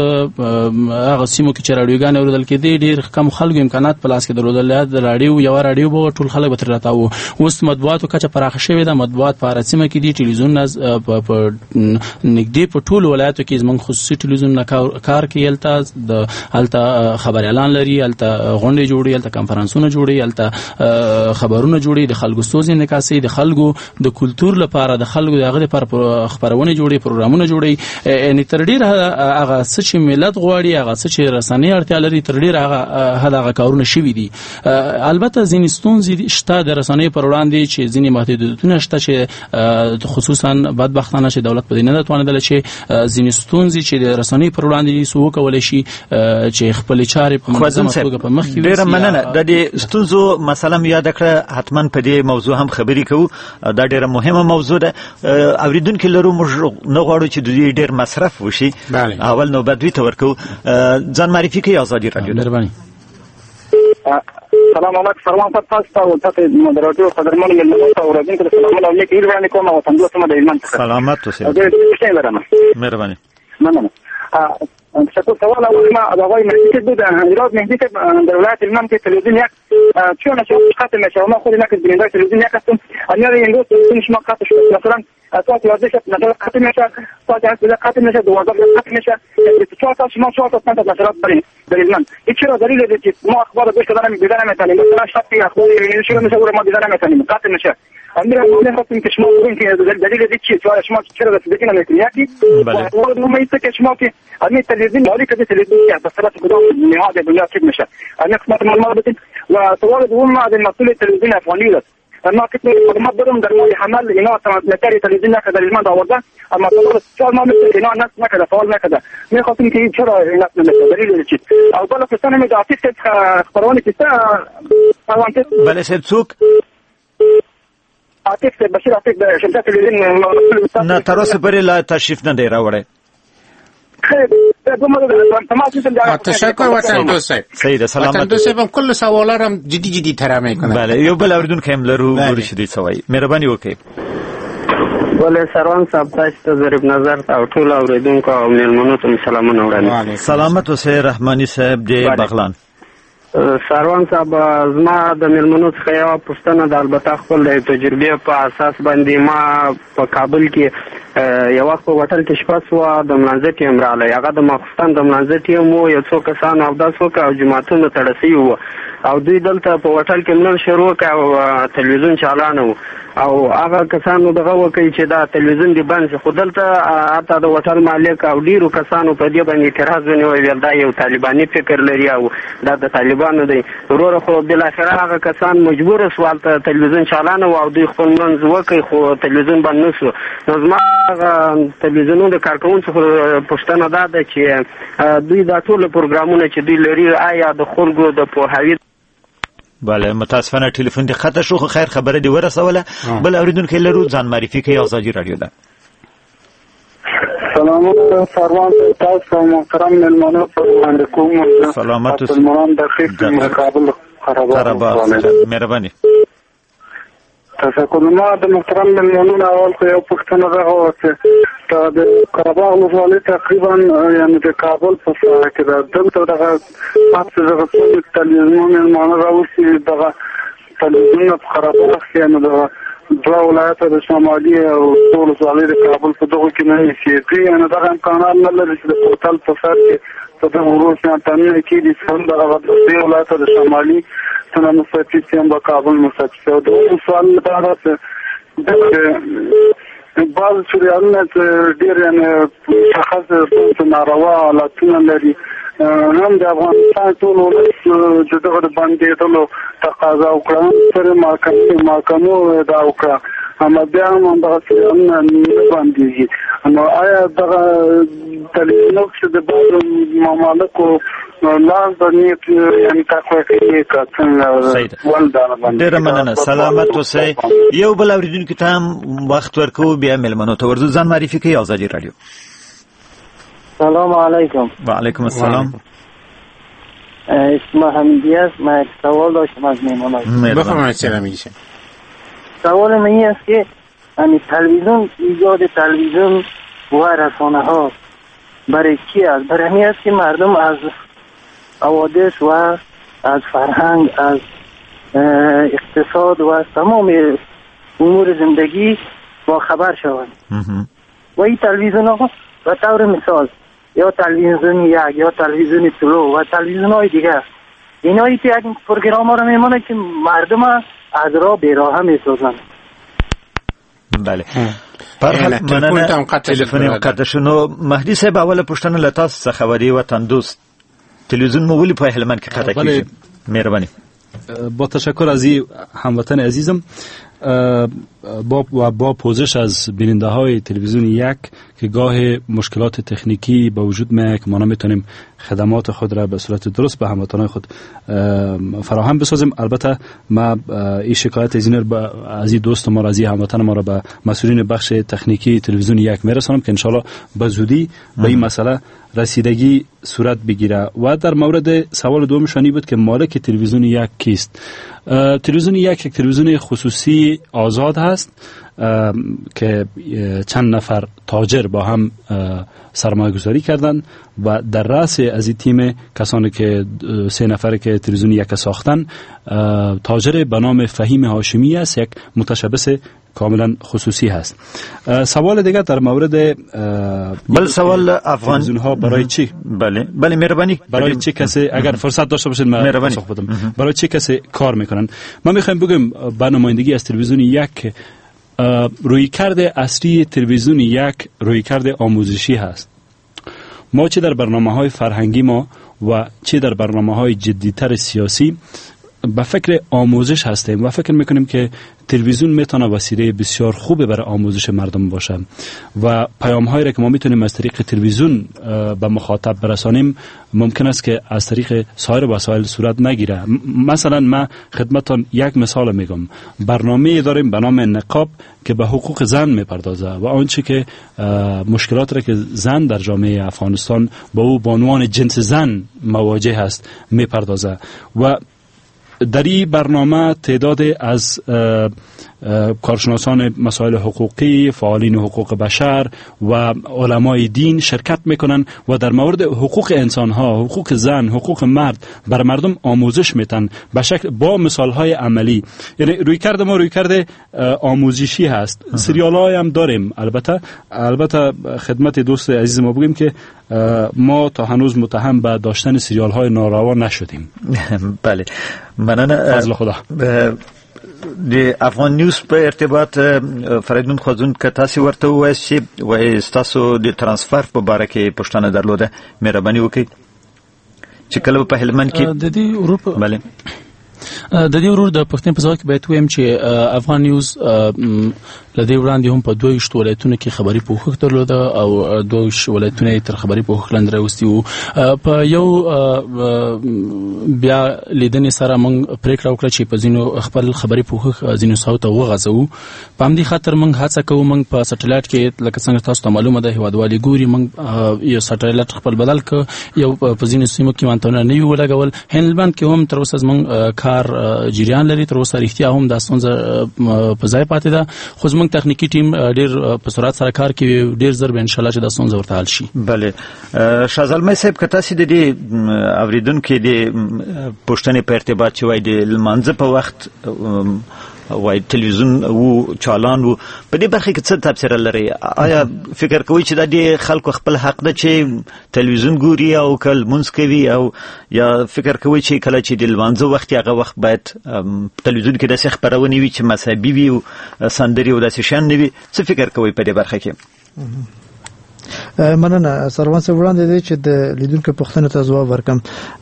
Speaker 10: هغه سیمو کې چې راډیوګانې اورېدل کېدې ډېر کم خلکو امکانات په لاس کې درلودل. د راډیو یوه راډیو به ټول خلک به ترې راتاوه. اوس مطبوعاتو کچه پراخه شوې ده. مطبوعات په هره سیمه کې دي. ټلویزیونونه په نږدې په ټولو ولایاتو کې زموږ خصوصي ټلویزیونونه کار کوي. هلته هلته خبر اعلان لري، هلته غونډې جوړي، هلته کنفرانسونه جوړي، هلته خبرونه جوړي، د خلکو ستونزې انعکاسوي، د خلکو د کلتور لپاره، د خلکو د هغه لپاره خپرونې جوړي، پروګرامونه جوړي. یعنې تر ډېره هغه څه چې ملت غواړي، هغه څه چې رسنۍ اړتیا لري، تر ډېره هغه حد هغه کارونه شوي دي. البته ځینې ستونزې شته د رسنیو پر وړاندې چې ځینې محدودیتونه شته چې خصوصا بدبختانه چې دولت په دې نه ده توانېدلی چې ځینې ستونزې چې د رسنیو پر وړاندې دي څه وکولی شي چې خپلې چارې په منظمه توګه په مخ کې
Speaker 6: ډېره مننه. د دې ستونزو مسله مې یاده کړه، حتما په دې موضوع هم خبرې کوو. دا ډېره مهمه موضوع ده. اورېدونکي لرو، موږ نه غواړو چې د دوی ډېر مصرف وشي. اول نوبت دوی ته ورکوو. ځان معرفي کوي ازادي راډیو.
Speaker 10: مهرباني.
Speaker 11: سلام علیکم. سلام تاسو ته او تاسو مدیریټور قدرمن ملګرو ته اورېدونکو ته سلامونه او نیک هیلې وړاندې کوم او تاسو ته د ایمان څخه
Speaker 6: سلامات اوسئ. مهرباني.
Speaker 11: مننه. شکر سوال اول ما آقای مهدی بود. ایراد مهدی که در ولایت المان که تلویزیون یک چون شما قطع میشه و ما خود یک بیننده تلویزیون یک هستم. اما این روز تلویزیون شما قطع شد. مثلا اساس یازده شب نشرات قطع میشه، ساعت هشت قطع میشه، دوازده قطع میشه. چهار تا شما چهار تا پنج تا نشرات برین در المان. این چرا دلیل است که ما اخبار گوش کردن دیدن نمیتونیم. مثلا شبی اخبار میشه میشه و ما دیدن نمیتونیم. قطع میشه. امیر من خواستم که شما بگین که دلیل است چیه؟ چرا شما چرا رسیدگی نمیکنید؟ یکی و دومی است که شما که همین تلویزیون مالی که تلویزیون که به صورت کدام نهاد دنیا چیز میشه. همین قسمت معلومات بدین و سوال دوم از مسئول تلویزیون افغانی است. ما که معلومات دارم در مورد حمل اینا ترانسمیتر تلویزیون نکرده المان آورده، اما سوال ما مثل اینا نصب نکرده، سوال نکرده. میخواستم که چرا این نصب نمیشه؟ دلیل چیه؟ او بالا کسان می دعوتی که خبرانی که تا
Speaker 6: بله سر څوک
Speaker 11: عاطف بشیر عاطف د شمسه تلویزیون
Speaker 6: نه تر اوسه پورې لا تشریف نه دی راوړی.
Speaker 7: تشکر وطن دوست صاحب.
Speaker 6: سید سلامت.
Speaker 7: وطن دوست صاحب کل سوالا رو جدی جدی طرح میکنه.
Speaker 6: بله یو بل اوریدونکو هم لرو ګورې شدي سوای. مهرباني وکړئ.
Speaker 12: ولې سروان صاحب تاسو ته ظریف نظر او ټول اوریدونکو او مېلمنو ته سلامونه وړاندې.
Speaker 6: سلامت اوسئ رحماني صاحب دی بغلان.
Speaker 12: سروان صاحب زما د مېلمنو څخه یوه پوښتنه ده. البته خپل د تجربې په اساس باندې ما په کابل کې یو وخت په هوټل کې شپه سوه، د ملانځه ټیم راغلی. هغه د ماخوستن د ملانځه ټیم و، یو څو کسان اودس وکړه او جوماتونه تړل سوي وو او دوی دلته په هوټل کې ملل شروع کړه او تلویزیون چالانه و او هغه کسانو دغه وکړي چې دا تلویزیون دې بند شي. خو دلته حتی د هوټل مالک او ډېرو کسانو په دې باندې اعتراض ونیوی، ویل دا یو طالباني فکر لري او دا د طالبانو دی. وروره خو بالاخره هغه کسان مجبور سو هلته تلویزیون چالانه و او دوی خپل منځ وکړي خو تلویزیون بند نه سو. نو زما هغه تلویزیونونو د کارکوونکو پوښتنه دا ده چې دوی دا ټول پروګرامونه چې دوی لري آیا د خلکو د پوهاوي
Speaker 6: بله متاسفانه ټلیفون دې قطع شو، خو خیر خبره دې ورسوله. بل اوریدونکی لرو ځان معرفي کوي. ازادي راډیو ده.
Speaker 12: سلامات سروان تاسو محترم مېلمانو ته وړاندې کوم.
Speaker 6: سلامات اوسئ.
Speaker 12: مسلمانان د خیر کابل
Speaker 6: خرابات. مهرباني.
Speaker 12: تشکر. ما د محترم مېلمانو نه اول خو یو پوښتنه ده چې
Speaker 13: د قره‌باغ ولسوالۍ تقریبا یعنې د کابل په ساحه کې ده. دلته دغه پاتې دغه ټول تلویزیونونه مېلمانه راوستي دغه تلویزیونونه په قره‌باغ کې یعنې دغه دوه ولایته د شمالي او ټول ولسوالۍ د کابل په دغو کې نه ایسېږي. یعنې دغه امکانات نه لري چې د پورتل په سر کې په دغه وروسته امتحانونه کېږي چې هم دغه درې ولایته د شمالي څنګه مستفید شي هم د کابل مستفید شي. او د هغو سوال لپاره چې بعض شریانونه چې ډېر یعنې مشخص ناروا حالتونه لري هم د افغانستان ټول ولس چې دغه د بندېدلو تقاضا وکړه سره محکمو ادعا وکړه اما بیا هم همدغه شریانونه نه بندېږي. نو آیا دغه تلویزیونونه چې د بعضو ممالکو لاس د نیت یعنې تقویه کوي که څنګه ول دغه باندې
Speaker 6: ډېره مننه سلامت اوسئ. یو بل اورېدونکي ته هم وخت ورکوو بیا مېلمنو ته ورځو. ځان معرفي کوي ازادي راډیو.
Speaker 14: سلام علیکم.
Speaker 6: و علیکم السلام.
Speaker 14: اسم حمیدی است. من یک سوال داشتم از مهمانان.
Speaker 7: بفرمایید چرا میشه؟
Speaker 14: سوال من این است که یعنی تلویزیون، ایجاد تلویزیون و رسانه ها برای کی است؟ برای همین است که مردم از حوادث و از فرهنگ، از اقتصاد و از تمام امور زندگی با خبر شوند. و این تلویزیون ها به طور مثال یا تلویزیون یک یا تلویزیون طلوع و تلویزیون های دیگر اینایی که این پروگرام ها رو میمانه که مردم از راه بیراه میسازند.
Speaker 6: بله برحال مننه. تلفنی قطع شنو. مهدی صاحب اول پوښتنه له تاسو څخه ودی وطن دوست تلویزیون مو ولې په هلمند کې قطع کیږي؟ مهرباني.
Speaker 9: با تشکر از این هموطن عزیزم با و با پوزش از بیننده های تلویزیون یک که گاه مشکلات تکنیکی با وجود میاد که ما نمیتونیم خدمات خود را به صورت درست به هموطنان خود فراهم بسازیم. البته ما این شکایت از این از این دوست ما را از این هموطن ما را به مسئولین بخش تکنیکی تلویزیون یک میرسانم که انشالله به زودی به این مسئله رسیدگی صورت بگیره. و در مورد سوال دومشانی بود که مالک تلویزیون یک کیست؟ تلویزیون یک یک تلویزیون خصوصی آزاد هست که چند نفر تاجر با هم سرمایه گذاری کردن و در رأس از این تیم کسانی که سه نفر که تلویزیون یک ساختن تاجر به نام فهیم هاشمی است، یک متشبث کاملا خصوصی هست. سوال دیگر در مورد
Speaker 6: بل سوال افغان
Speaker 9: تلویزیون ها برای چی؟
Speaker 6: بله بله مهربانی.
Speaker 9: برای چه کسی اگر فرصت داشته باشید من پاسخ بدم. برای چه کسی کار میکنن؟ من میخوایم بگم با نمایندگی از تلویزیون یک رویکرد اصلی تلویزیون یک رویکرد آموزشی هست. ما چه در برنامه‌های فرهنگی ما و چه در برنامه‌های جدی‌تر سیاسی به فکر آموزش هستیم و فکر میکنیم که تلویزیون میتونه وسیله بسیار خوبه برای آموزش مردم باشه و پیام هایی را که ما میتونیم از طریق تلویزیون به مخاطب برسانیم ممکن است که از طریق سایر وسایل صورت نگیره. مثلا ما خدمتتان یک مثال میگم. برنامه داریم به نام نقاب که به حقوق زن میپردازه و آنچه که مشکلات را که زن در جامعه افغانستان با او به عنوان جنس زن مواجه است میپردازه. و در این برنامه تعداد از کارشناسان مسائل حقوقی، فعالین حقوق بشر و علمای دین شرکت میکنن و در مورد حقوق انسان ها، حقوق زن، حقوق مرد بر مردم آموزش میتن به شکل با مثال های عملی. یعنی روی کرده ما روی کرده آموزشی هست. سریال های هم داریم. البته البته خدمت دوست عزیز ما بگیم که ما تا هنوز متهم به داشتن سریال های ناروا نشدیم.
Speaker 6: بله مننه.
Speaker 9: فضل خدا.
Speaker 6: د افغان نیوز په ارتباط فریدون خوازون که تاسو ورته وایئ چې وایي تاسو د ترانسفر په باره کې پوښتنه درلوده مهرباني وکړئ چې کله په هلمند کې
Speaker 10: د دې اروپا
Speaker 6: بله
Speaker 10: د دې ورور د پښتون په ځای کې باید ویم چې افغان نیوز لدې وړاندې هم په دوه شت ولایتونو کې خبري پوښښ درلوده او دوه ولایتونه تر خبري پوښښ لاندې راوستي وو. په یو بیا لیدنې سره موږ پریکړه وکړه چې په ځینو خپل خبري پوښښ ځینو ساو ته وغځو. په همدې خاطر موږ هڅه کوو موږ په سټلایټ کې لکه څنګه تاسو ته معلومه ده هیوادوالي ګوري موږ یو سټلایټ خپل بدل ک یو په ځینو سیمو کې مانتونه نه یو لګول. هلمند کې هم تر اوسه موږ کار کار جریان لري. تر اوسه رښتیا هم دا ستونزه په ځای پاتې ده، خو زموږ تخنیکی ټیم ډیر په سرعت سره کار کوي، ډیر زر به ان شاء الله چې دا ستونزه ورته حل شي.
Speaker 6: بله شاه زلمی صاحب که تاسو د دې اوریدونکو د پوښتنې په ارتباط چې وایي د لمانځه په وخت وای تلویزیون او چالان وو، په دې برخه کې څه تفسیر لري؟ آیا فکر کوئ چې د خلکو خپل حق ده چې تلویزیون ګوري او کله مونږ کوي، او یا فکر کوئ چې کله چې د لمانځه وخت هغه وخت باید تلویزیون کې داسې خبرونه وي چې مذهبي وي او سندري او داسې شیان نه وي؟ څه فکر کوئ په دې برخه کې؟
Speaker 8: مننه سروان صاحب، وړاندې دی چې د لیدونکو پوښتنې ته ځواب ورکړم.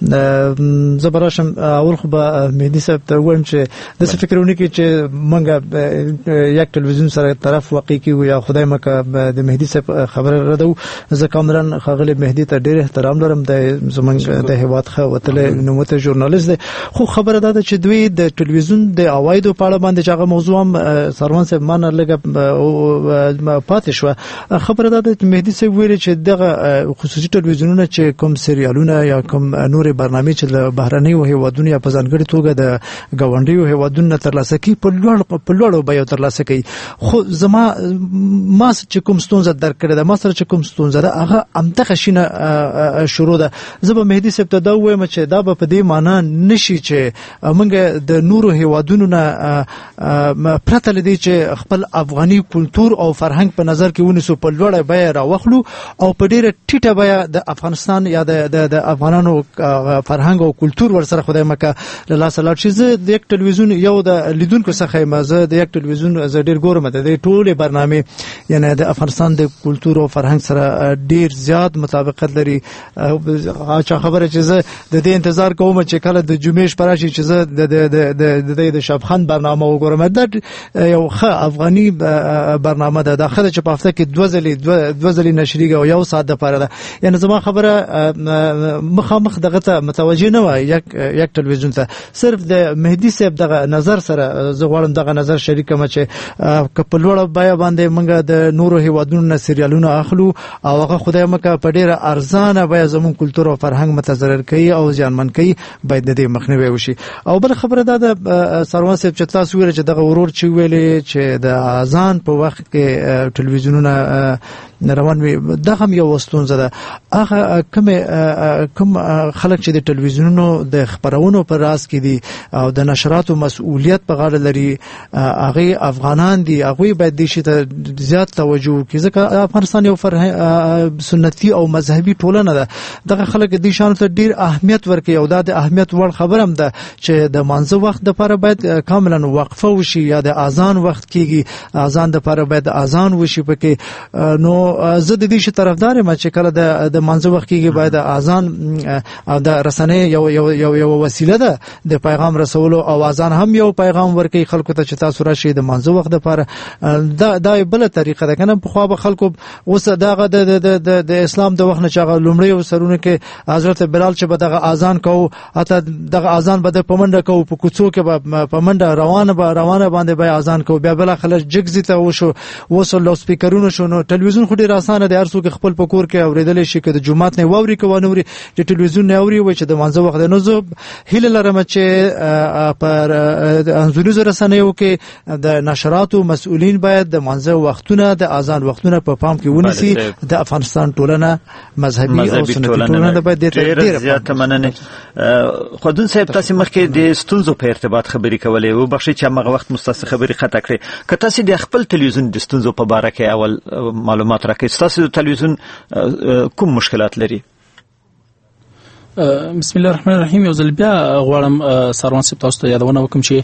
Speaker 8: زه به راشم اول خو به مهدي صاحب ته ووایم چې داسې فکر ونه کړي چې موږ یک تلویزیون سره طرف واقع کیږو یا خدای مکه د مهدي صاحب خبره ردو. زه کامران ښاغلي مهدي ته ډېر احترام لرم، د زموږ د هېواد ښه وتلی نوموتی ژورنالیست دی، خو خبره دا ده چې دوی د تلویزیون د عوایدو په اړه باندې چې هغه موضوع هم سروان صاحب ما نه لږه پاتې شوه. خبره دا ده چې مهدي صاحب ویلي چې دغه خصوصي تلویزیونونه چې کوم سریالونه یا کوم نورې برنامې چې له بهرنیو هیوادونو یا په ځانګړې توګه د ګاونډیو هیوادونو ترلاسه کوي په لوړ په لوړو بیو ترلاسه کوي. خو زما ما چې کوم ستونزه درک کړې ده، ما سره چې کوم ستونزه ده هغه همدغه شینه شروع ده. زه به مهدي صاحب ته دا ووایم چې دا به په دې معنا نشي چې موږ د نورو هیوادونو نه پرته له دې چې خپل افغاني کلتور او فرهنګ په نظر کې ونیسو په لوړه بیه راوخلو او په ډیره ټیټه بیه د افغانستان یا د د افغانانو فرهنګ او کلتور ورسره خدای مکه له لاسه لاړ شي. زه د یک تلویزیون یو د لیدونکو څخه یم، زه د یک تلویزیون زه ډیر ګورم د ټولې برنامې، یعنی د افغانستان د کلتور او فرهنګ سره ډیر زیات مطابقت لري. چا خبره چې زه د دې انتظار کوم چې کله د جمعې شپه راشي چې زه د د د د شبخند برنامه وګورم. دا یو ښه افغاني برنامه ده، دا خدای چې په هفته کې دوه ځلې دوه ځلې نشریږي او یو ساعت لپاره ده. یعنی زما خبره مخامخ دغه ته متوجه نه وای یک یک تلویزیون ته، صرف د مهدي صاحب دغه نظر سره زه غواړم دغه نظر شریکم چې په لوړه بیه باندې موږ د نورو هیوادونو نه سریالونه اخلو او هغه خدای مکه په ډیره ارزانه بیه زموږ کلتور او فرهنګ متضرر کوي او زیانمن کوي، باید د دې مخنیوی وشي. او بل خبره دا ده سروان صاحب چې تاسو ویل چې دغه ورور چې ویلې چې د اذان په وخت کې تلویزیونونه روان وي، دغه هم یو ستونزه ده. هغه کوم کوم خلک چې د تلویزیونونو د خبرونو پر راس کې دي او د نشراتو مسؤلیت په غاړه لري، هغه افغانان دي، هغه باید د شي ته زیات توجه وکړي ځکه افغانستان یو فرهنګ سنتي او مذهبي ټولنه ده. دغه خلک د شان ته ډیر اهمیت ورکوي او دا د اهمیت وړ خبره هم ده چې د مانځه وخت لپاره باید کاملا وقفه وشي یا د اذان وخت کېږي، اذان لپاره باید اذان وشي پکې. نو زه د دې شي طرفدار یم چې کله د د مانځه وخت کېږي باید اذان او د رسنۍ یو یو یو یو وسیله ده د پیغام رسولو، او اذان هم یو پیغام ورکوي خلکو ته چې تاسو راشي د مانځه وخت لپاره. دا دا بل طریقه ده کنه. په خو به خلکو اوس دغه د د د اسلام د وخت نه چې هغه لومړی وسرونه کې حضرت بلال چې به دغه اذان کوو، حتی دغه اذان به د پمنډه کوو په کوڅو کې به پمنډه روانه به روانه باندې به اذان کوو، بیا بل خلک جګزي ته وشو وسو لو سپیکرونه شو. نو ټلویزیون خو ډیر اسانه دی، هر څوک خپل په کور کې اوریدل شي، که د جمعات نه ووري کوو نوري د ټلویزیون نه اوري وای چې د مانځه وخت نه. زه هیله لرم چې پر انځوري رسنیو کې د نشراتو مسؤلین باید د مانځه وختونه د اذان وختونه په پام کې ونیسي. د افغانستان ټولنه مذهبي او سنتي ټولنه ده، باید ډیر
Speaker 6: زیات مننه. خودن صاحب تاسو مخکې د ستونزو په ارتباط خبرې کولې او بخښي چې هغه وخت مستاسو خبرې خطا کړې. که تاسو د خپل تلویزیون د ستونزو په اړه کې اول معلومات راکړئ، تاسو د تلویزیون کوم مشکلات لري؟
Speaker 10: بسم الله الرحمن الرحیم. یو ځل بیا غواړم سروان صاحب تاسو ته یادونه وکړم چې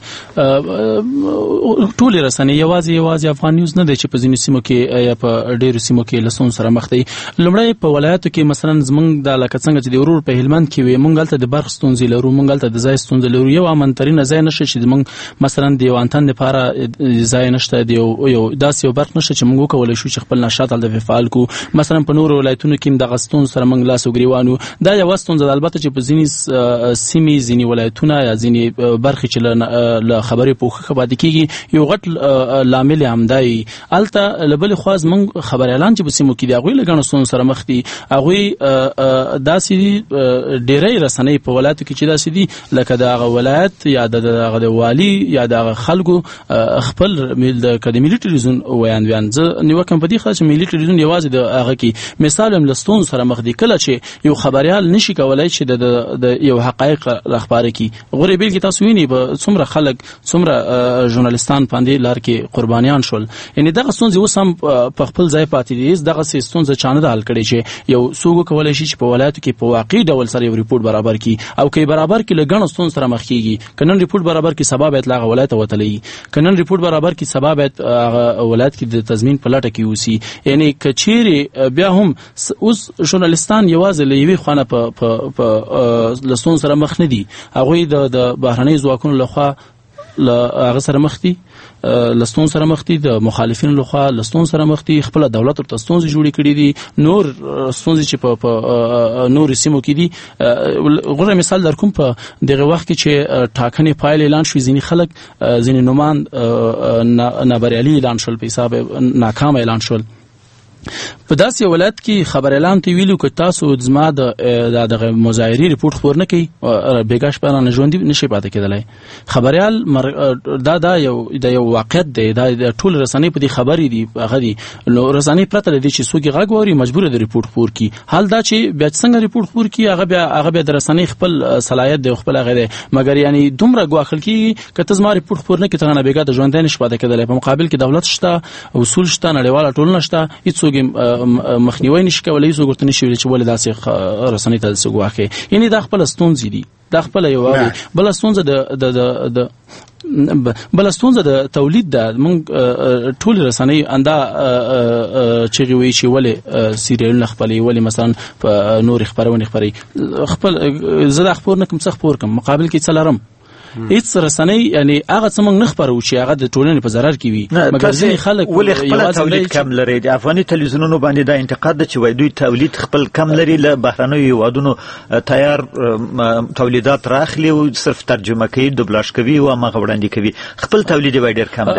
Speaker 10: ټولې رسنۍ یوازې یوازې افغان نیوز نه دی چې په ځینو سیمو کې یا په ډېرو سیمو کې له ستونزو سره مخ دي. لومړی په ولایاتو کې مثلا زموږ د لکه څنګه چې د ورور په هلمند کې وي، موږ هلته د برق ستونزې لرو، موږ هلته د ځای ستونزې لرو. یو امنترینه ځای نشته چې موږ مثلا د یو انتن لپاره ځای نشته، د یو یو داسې یو برق نشته چې موږ وکولی شو چې خپل نشاط هلته فعال کړو. مثلا په نورو ولایتونو کې هم دغه ستونزو سره موږ لاس و ګریوان یو. دا یوه ستونزه ده. البته چې په ځینی سیمې ځینی ولایتونه یا ځینی برخې چې له خبرې پوښښ باندې کیږي یو غټ لامل همدای الته لبل خواز من خبر اعلان چې په سیمو کې دی هغه لګنه سون سره مخ دي هغه داسې ډېرې رسنۍ په ولایتو کې چې داسې دي لکه د ولایت یا د والی یا د خلکو خپل د کډمیلی ټلویزیون ویان ویان زه نیوکم په دې خاصه ملي ټلویزیون یوازې د هغه کې مثال هم لستون سره مخ دي کله چې یو خبريال نشي کولای چې د یو حقایق راخباره کی غوړې بیل کې تاسو ویني په څومره خلک څومره ژورنالیستان باندې لار کې قربانیان شول یعنی دغه ستونزې اوس هم په خپل ځای پاتې دي دغه ستونزې چانه د حل کړي چې یو څوک کولای شي چې په ولایتو کې په واقعي ډول سره یو ریپورت برابر کی او کې برابر کې لګڼ ستونزې سره مخ کیږي کنن ریپورت برابر کی سبب اطلاق ولایت وتلې کنن ریپورت برابر کی سبب ولایت کې د تضمین په لټه کې اوسي یعنی کچيري بیا هم اوس ژورنالیستان یوازې لوي خانه په په لستون سره مخ نه دي هغه د بهرنۍ ځواکونو لخوا ل هغه سره مخ دي لستون سره مخ دي د مخالفینو لخوا لستون سره مخ دي خپل دولت ورته ستونزې جوړې کړې دي نور ستونزې چې په نور سیمو کې دي غوړه مثال در کوم په دغه وخت کې چې ټاکنې پایل اعلان شوې ځینې خلک ځینې نومان نابریالي اعلان شول په حساب ناکام اعلان شول په داسې ولایت کې خبر اعلان ته ویلو که تاسو زما د دغه مظاهري ریپورت خبر نه کوي بیګاش په نه ژوند نشي پاتې کېدلای خبريال دا دا یو د یو واقعیت دی دا ټول رسنۍ په دې خبرې دي هغه دي نو رسنۍ پرته لري چې څوک غږ ووري مجبور دی ریپورت خبر کی حال دا چې بیا څنګه ریپورت خبر کی هغه بیا هغه بیا د رسنۍ خپل صلاحیت دی خپل هغه دی مګر یعنی دومره غواخل کی که ته زما ریپورت خبر نه کړې نه بیګا د ژوند نشي پاتې کېدلای په مقابل کې دولت شته اصول شته نړیواله ټولنه شته هیڅ مخنیوي نشي کولای زه ګورته نشي چې ولې داسې رسنۍ ته څه غواخي یعنی دا خپل ستونزې دي دا خپل یو بل ستونزه د د د بل ستونزه د تولید د مونږ ټول رسنۍ انده چې وی چې ولې سیریال خپلې ولې مثلا په نور خبرونه خبري خپل زه د خبر نه کوم څه خبر کوم مقابل کې څلرم هیڅ رسنۍ یعنی هغه څه موږ نه خبرو چې هغه د ټولنې په ضرر کې وي مګر ځینې خلک
Speaker 6: ولې خپل تولید کم لري د افغاني تلویزیونونو باندې دا انتقاد ده چې وای دوی تولید خپل کم لري له بهرنیو هیوادونو تیار تولیدات راخلي او صرف ترجمه کوي دوبلاژ کوي او هغه وړاندې کوي خپل تولید وای ډیر کم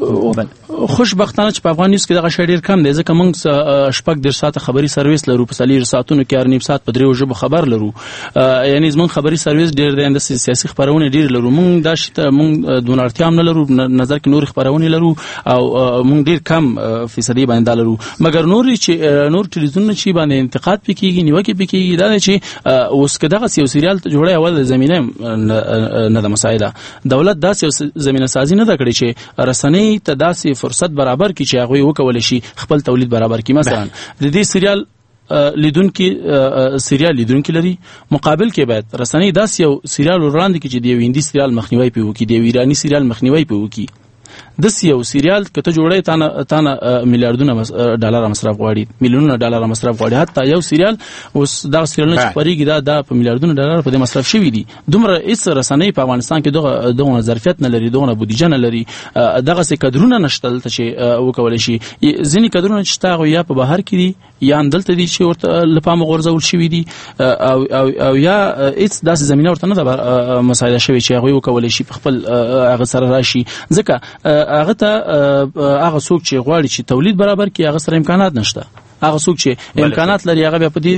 Speaker 6: دی
Speaker 10: خوشبختانه چې په افغان نیوز کې دغه شی ډیر کم دی ځکه موږ شپږ ډیر ساعت خبري سرویس لرو په سلیر ساعتونو کې ارنیم ساعت په دریو ژبو خبر لرو یعنی زموږ خبري سرویس ډیر دی د سیاسي خبرونه ډیر لرو مونږ دا شته مونږ دونارتیا هم نه لرو نظر کې نور خبرونه لرو او مونږ ډیر کم فیصدي باندې لرو مګر نور چې نور ټلویزیون چې باندې انتقاد پکېږي نیوکه پکېږي دا چې اوس کداغه یو سریال ته جوړه اول زمينه نه د مسایده دولت داسې زمينه سازي نه دا کړی چې رسنۍ ته داسې فرصت برابر کړي چې هغه وکول شي خپل تولید برابر کړي مثلا د دې سریال لیدون کې سریال لیدون کې لري مقابل کې باید رسنۍ داس یو سریال وړاندې کې چې دی هندي سریال مخنیوي پیو کې دی ایرانی سریال مخنیوي پیو کې د یو سریال کته جوړه تانه تانه میلیارډونه ډالر مصرف غواړي میلیونونه ډالر مصرف غواړي حتی یو سریال اوس دا سریال نه خبريږي دا د په میلیارډونه ډالر په مصرف شوی دي دومره هیڅ رسنۍ په افغانستان کې دغه دغه ظرفیت نه لري دغه بودیجه نه لري دغه څه کډرونه نشتل چې وکول شي ځینې کډرونه چې تاغه یا په بهر کې دي یا اندلته دي چې ورته لپاره غورځول شوی دي او او او یا هیڅ داسې زمينه ورته نه ده مسایده شوی چې هغه وکول شي په خپل هغه سره راشي ځکه هغه ته هغه څوک چې غواړي چې تولید برابر کړي هغه سره امکانات نشته هغه څوک چې امکانات لري هغه په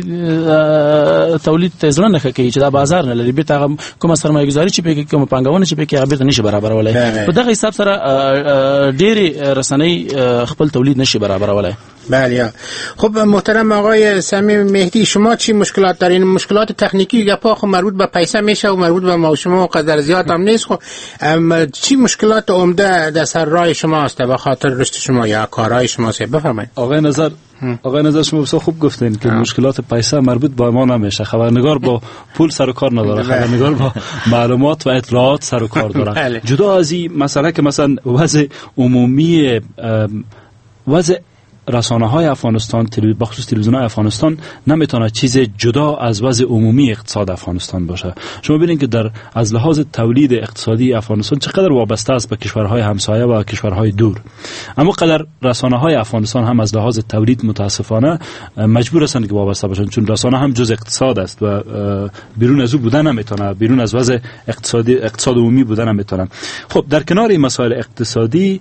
Speaker 10: دې تولید ته ځل نه کوي چې دا بازار نه لري به هغه کومه سرمایه‌ګذاري چې په کومه پنګونه چې په کې هغه نشي برابرولای په دغه حساب سره ډېری رسنۍ خپل تولید نشي برابرولای
Speaker 7: بله. خب محترم آقای صمیم مهدی شما چی مشکلات دارین؟ مشکلات تکنیکی گپا خب مربوط به پیسه میشه و مربوط به ما شما قدر زیاد هم نیست. خب چی مشکلات عمده در سر راه شما است به خاطر رشد شما یا کارهای شما است؟ بفرمایید.
Speaker 9: آقای نظر آقای نظر شما بسیار خوب گفتین که مشکلات پیسه مربوط به ما نمیشه. خبرنگار با پول سر و کار نداره، خبرنگار با معلومات و اطلاعات سر و کار داره. جدا از این مسئله که مثلا وضع عمومی وضع رسانه‌های افغانستان، بخصوص تلویزیون‌های افغانستان نمیتونه چیز جدا از وضع عمومی اقتصاد افغانستان باشه. شما ببینید که در از لحاظ تولید اقتصادی افغانستان چقدر وابسته است به کشورهای همسایه و کشورهای دور. اما قدر رسانه‌های افغانستان هم از لحاظ تولید متاسفانه مجبور هستند که وابسته باشند، چون رسانه هم جز اقتصاد است و بیرون از او بودن نمیتونه، بیرون از وضع اقتصادی اقتصاد عمومی بودن نمیتونه. خب در کنار این مسائل اقتصادی،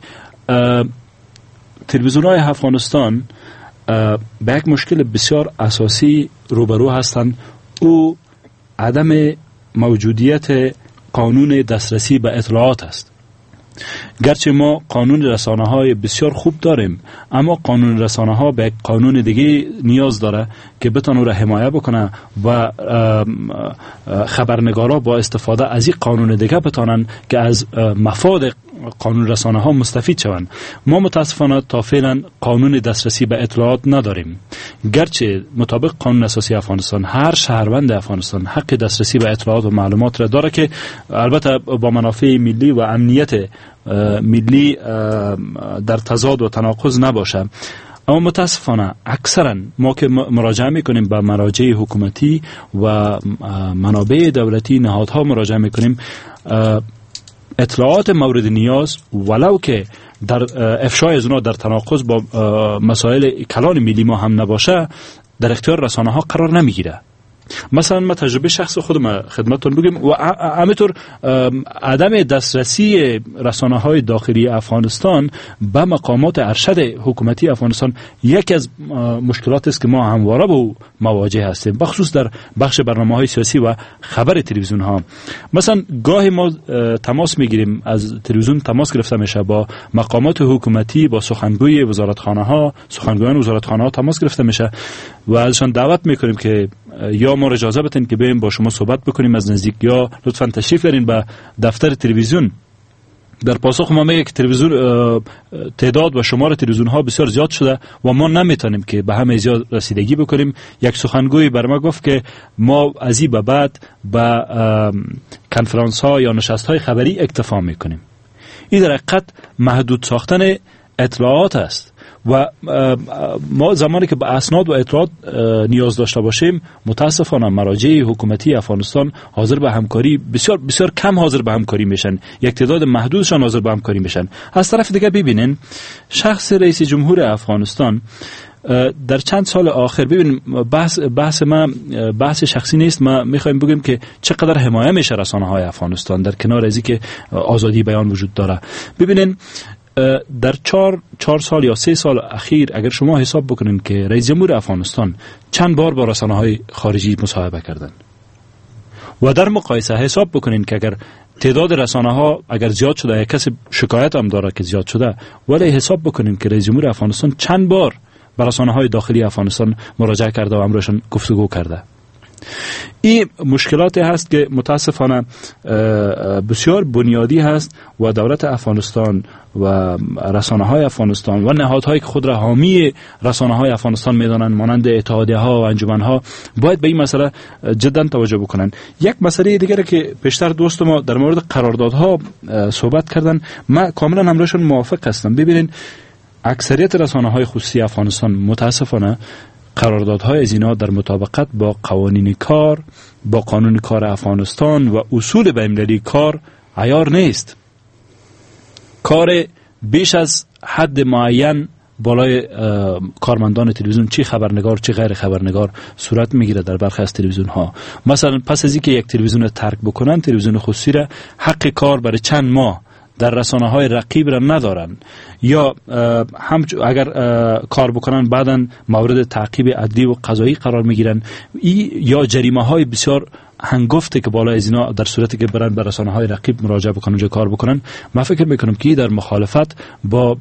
Speaker 9: تلویزیون‌های افغانستان به یک مشکل بسیار اساسی روبرو هستند، او عدم موجودیت قانون دسترسی به اطلاعات است. گرچه ما قانون رسانه‌های بسیار خوب داریم، اما قانون رسانه‌ها به قانون دیگه نیاز داره که بتونه را حمایت بکنه و خبرنگارا با استفاده از این قانون دیگه بتونن که از مفاد قانون رسانه‌ها مستفید شوند. ما متاسفانه تا فعلا قانون دسترسی به اطلاعات نداریم. گرچه مطابق قانون اساسی افغانستان هر شهروند افغانستان حق دسترسی به اطلاعات و معلومات را داره که البته با منافع ملی و امنیت ملی در تضاد و تناقض نباشه. اما متاسفانه اکثرا ما که مراجعه میکنیم به مراجع حکومتی و منابع دولتی، نهادها مراجعه میکنیم، اطلاعات مورد نیاز ولو که در افشای از اونها در تناقض با مسائل کلان ملی ما هم نباشه، در اختیار رسانه ها قرار نمیگیره. مثلا ما تجربه شخص خودم خدمتتون بگم و همینطور عدم دسترسی رسانه های داخلی افغانستان به مقامات ارشد حکومتی افغانستان یکی از مشکلات است که ما همواره با مواجه هستیم، بخصوص در بخش برنامه های سیاسی و خبر تلویزیون ها. مثلا گاهی ما تماس میگیریم، از تلویزیون تماس گرفته میشه با مقامات حکومتی، با سخنگوی وزارتخانه ها، سخنگویان وزارتخانه ها تماس گرفته میشه و ازشان دعوت میکنیم که یا ما اجازه بدین که بریم با شما صحبت بکنیم از نزدیک، یا لطفاً تشریف برین به دفتر تلویزیون. در پاسخ ما میگه که تلویزیون تعداد و شمار تلویزیون ها بسیار زیاد شده و ما نمیتونیم که به همه زیاد رسیدگی بکنیم. یک سخنگوی بر ما گفت که ما از این به بعد به کنفرانس ها یا نشست های خبری اکتفا میکنیم. این در حقیقت محدود ساختن اطلاعات است و ما زمانی که به اسناد و اطلاعات نیاز داشته باشیم، متاسفانه مراجع حکومتی افغانستان حاضر به همکاری بسیار بسیار کم حاضر به همکاری میشن، یک تعداد محدودشان حاضر به همکاری میشن. از طرف دیگه ببینین شخص رئیس جمهور افغانستان در چند سال آخر، ببین بحث بحث ما بحث شخصی نیست، ما میخوایم بگیم که چقدر حمایت میشه رسانه های افغانستان در کنار از اینکه آزادی بیان وجود داره. ببینین در چهار چهار سال یا سه سال اخیر اگر شما حساب بکنین که رئیس جمهور افغانستان چند بار با رسانه‌های خارجی مصاحبه کردن و در مقایسه حساب بکنین که اگر تعداد رسانه‌ها اگر زیاد شده، یک کسی شکایت هم داره که زیاد شده، ولی حساب بکنین که رئیس جمهور افغانستان چند بار با رسانه‌های داخلی افغانستان مراجعه کرده و امرشان گفتگو کرده. این مشکلاتی هست که متاسفانه بسیار بنیادی هست و دولت افغانستان و رسانه‌های افغانستان و نهادهایی که خود را حامی رسانه‌های افغانستان می‌دانند مانند اتحادیه‌ها و انجمن‌ها باید به این مسئله جداً توجه بکنند. یک مسئله دیگری که پیشتر دوست ما در مورد قراردادها صحبت کردن، من کاملا همراهشون موافق هستم. ببینید اکثریت رسانه‌های خصوصی افغانستان متاسفانه قراردادهای از اینا در مطابقت با قوانین کار، با قانون کار افغانستان و اصول بین‌المللی کار عیار نیست. کار بیش از حد معین بالای کارمندان تلویزیون، چی خبرنگار چی غیر خبرنگار، صورت میگیره در برخی از تلویزیون ها. مثلا پس از اینکه یک تلویزیون رو ترک بکنن، تلویزیون خصوصی را حق کار برای چند ماه در رسانه های رقیب را ندارن، یا هم اگر کار بکنن بعداً مورد تعقیب عدلی و قضایی قرار میگیرن، یا جریمه های بسیار هنگفته که بالای از اینا در صورتی که برن به رسانه های رقیب مراجعه بکنن اونجا کار بکنن. من فکر میکنم که در مخالفت با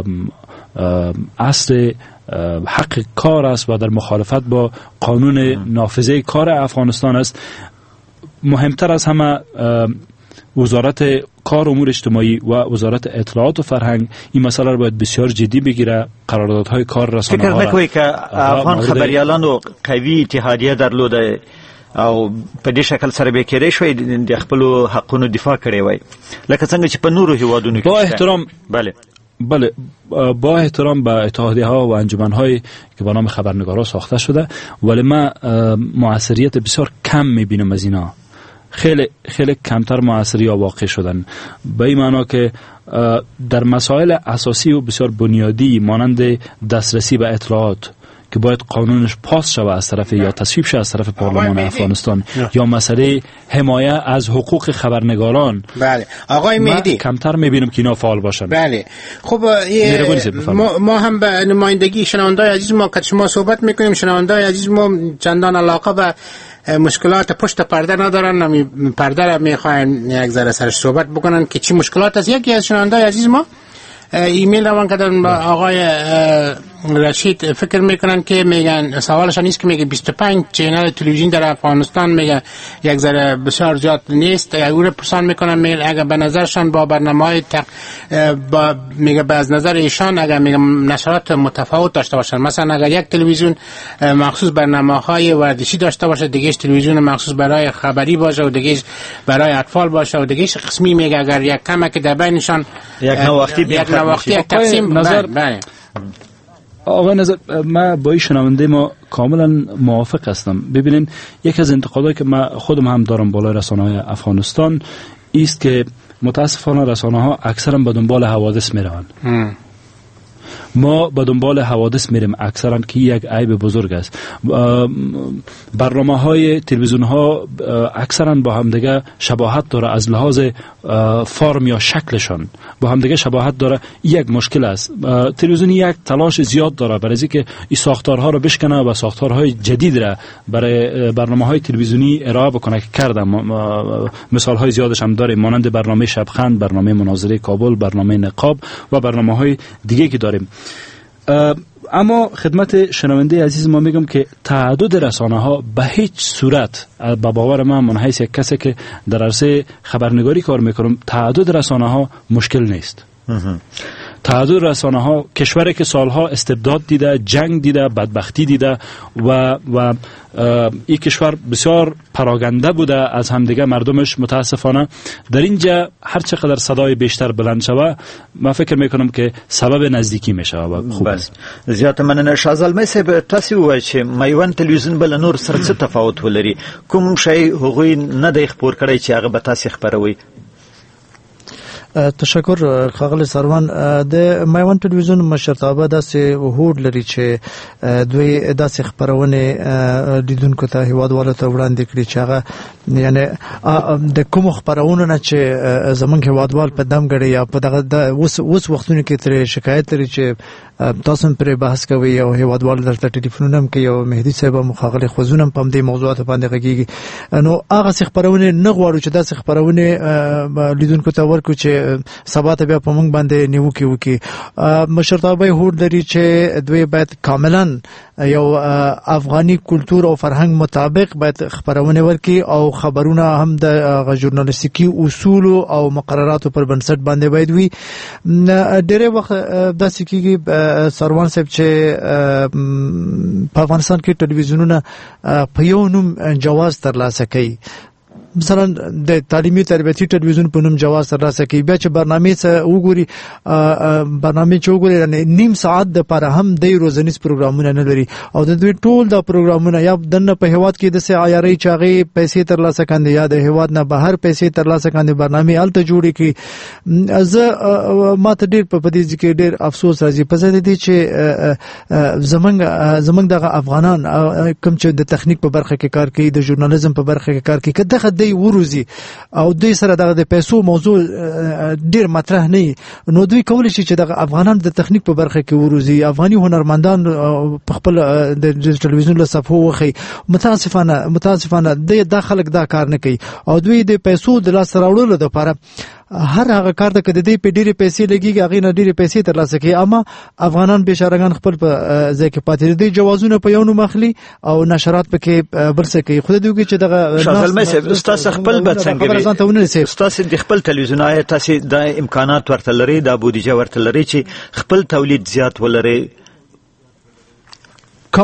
Speaker 9: اصل حق کار است و در مخالفت با قانون نافذه کار افغانستان است. مهمتر از همه وزارت کار امور اجتماعی و وزارت اطلاعات و فرهنگ این مسئله را باید بسیار جدی بگیره. قراردادهای کار رسانه ها
Speaker 6: فکر نکنی که افغان خبریالانو قوي اتحادیه درلوده او په دې شکل سره به کېدای شوی د خپل حقونو دفاع کړي وای، لکه څنګه چې په نورو هیوادونو کې.
Speaker 9: با احترام
Speaker 6: بله
Speaker 9: بله، با احترام به اتحادیه ها و انجمن هایی که با نام خبرنگارا ساخته شده، ولی من موثریت بسیار کم میبینم از اینا. خیلی خیلی کمتر موثری یا واقع شدن، به این معنا که در مسائل اساسی و بسیار بنیادی مانند دسترسی به اطلاعات که باید قانونش پاس شود از طرف یا تصویب شود از طرف پارلمان افغانستان، یا مسئله حمایت از حقوق خبرنگاران،
Speaker 7: بله آقای مهدی،
Speaker 9: کمتر میبینم که اینا فعال باشن.
Speaker 7: بله خب ما, ما هم به نمایندگی شنوندای عزیز ما که شما صحبت میکنیم، شنوندای عزیز ما چندان علاقه به مشکلات پشت پرده ندارن، نمی پرده را میخواین یک ذره سرش صحبت بکنن که چی مشکلات است. یکی از شنوندای عزیز ما ایمیل روان کردن آقای رشید، فکر میکنن که میگن سوالش نیست که میگه بیست و پنج چینل تلویزیون در افغانستان میگه یک ذره بسیار زیاد نیست. او رو پرسان میکنن میگه اگر به نظرشان با برنامه‌های تق... با میگه به از نظر ایشان اگر میگه نشرات متفاوت داشته باشن، مثلا اگر یک تلویزیون مخصوص برنامه‌های ورزشی داشته باشه، دیگهش تلویزیون مخصوص برای خبری باشه و دیگهش برای اطفال باشه و دیگهش قسمی میگه اگر یک کمک در بینشان
Speaker 6: یک نواختی
Speaker 7: یک نواختی تقسیم
Speaker 9: نظر بله. آقای نظر، من با این شنونده ما کاملا موافق هستم. ببینین یک از انتقادایی که من خودم هم دارم بالای رسانه‌های افغانستان است که متاسفانه رسانه‌ها اکثرا به دنبال حوادث میروند. ما به دنبال حوادث میریم اکثرا که یک عیب بزرگ است. برنامه های تلویزیون ها اکثرا با هم دیگه شباهت داره، از لحاظ فرم یا شکلشان با هم دیگه شباهت داره. یک مشکل است. تلویزیون یک تلاش زیاد داره برای اینکه این ساختارها رو بشکنه و ساختارهای جدید را برای برنامه های تلویزیونی ارائه بکنه که کردم. مثال های زیادش هم داره، مانند برنامه شبخند، برنامه مناظره کابل، برنامه نقاب و برنامه های دیگه که داریم. اما خدمت شنونده عزیز ما میگم که تعدد رسانه ها به هیچ صورت، به باور من من حیث یک کسی که در عرصه خبرنگاری کار میکنم، تعدد رسانه ها مشکل نیست. تعدد رسانه ها، کشوری که سالها استبداد دیده، جنگ دیده، بدبختی دیده و و این کشور بسیار پراگنده بوده از همدیگه مردمش. متاسفانه در اینجا هر چقدر صدای بیشتر بلند شوه، من فکر میکنم که سبب نزدیکی میشه و خوب است.
Speaker 6: زیات مننه. شازلمی صاحب، تاسو وایئ چې میوند تلویزیون بل نور سره څه تفاوت ولري؟ کوم شی هغوی نه دی خپور کړی چې هغه به تاسو خبروي؟
Speaker 8: تشکر خاغلی سروان. د میوند تلویزیون مشرتابه داسې هوډ لري چې دوی داسې خبرونه لیدونکو ته هیوادوالو ته وړاندې کړي چې هغه یعنی د کوم خبرونه نه چې زمونږ هیوادوال په دم غړي یا په دغه اوس اوس وختونو کې تر شکایت لري چې تاسو پر بحث کوي او هیوادوال درته ټلیفون هم کوي او مهدی صاحب مخاغلی خوځونه په دې موضوعات باندې غږیږي. نو هغه څه خبرونه نه غواړو چې داسې خبرونه لیدونکو ته ورکو چې سبا ته بیا په موږ باندې نیوکې وکړي. مشرتابه هوډ لري چې دوی باید کاملا یو افغاني کلتور او فرهنګ مطابق باید خبرونه ورکړي او خبرونه هم د ژورنالیستیکي اصول او مقرراتو پر بنسټ باندې باید وي. ډېر وخت داسې کېږي سروان صاحب چې په افغانستان کې ټلویزیونونه په یو نوم جواز ترلاسه کوي، مثلا د تعلیمي تربیتي ټلویزیون په نوم جواز ترلاسه کوي، بیا چې برنامه څه وګوري برنامه چې وګوري نیم ساعت د پر هم د روزنیز پروګرامونه نه لري او د دوی ټول د پروګرامونه یا دنه په هواد کې د سه عیاري چاغي پیسې ترلاسه کاندي یا د هواد نه بهر پیسې ترلاسه کاندي برنامه الته جوړي کی. زه ماته ډیر په دې ځکه ډیر افسوس راځي په زړه دي چې زمنګ زمنګ د افغانان کوم چې د تخنیک په برخه کې کار کوي، د ژورنالیزم په برخه کې کار کوي، کله دی وروزی او دوی سره دغه د پیسو موضوع ډیر مطرح نه، نو دوی کولی شي چې دغه افغانان د تخنیک په برخه کې وروزی، افغاني هنرمندان په خپل د ټلویزیون له صفحو وخی. متاسفانه متاسفانه د خلک دا کار نه کوي او دوی د پیسو د لاس راوړلو لپاره هر هغه کار د کده دی په ډیره پیسې لګیږي، هغه نه ډیره پیسې ترلاسه کوي. اما افغانان بشارغان خپل په ځای کې پاتې دي، جوازونه په یو نوم اخلي او نشرات پکې برسه کوي. خو دوی چې دغه
Speaker 6: شازلمی صاحب استاد خپل به څنګه استاد د خپل تلویزیونای تاسو د امکانات ورته لري، د بودیجه ورته لري چې خپل تولید زیات ولري؟
Speaker 8: کاملا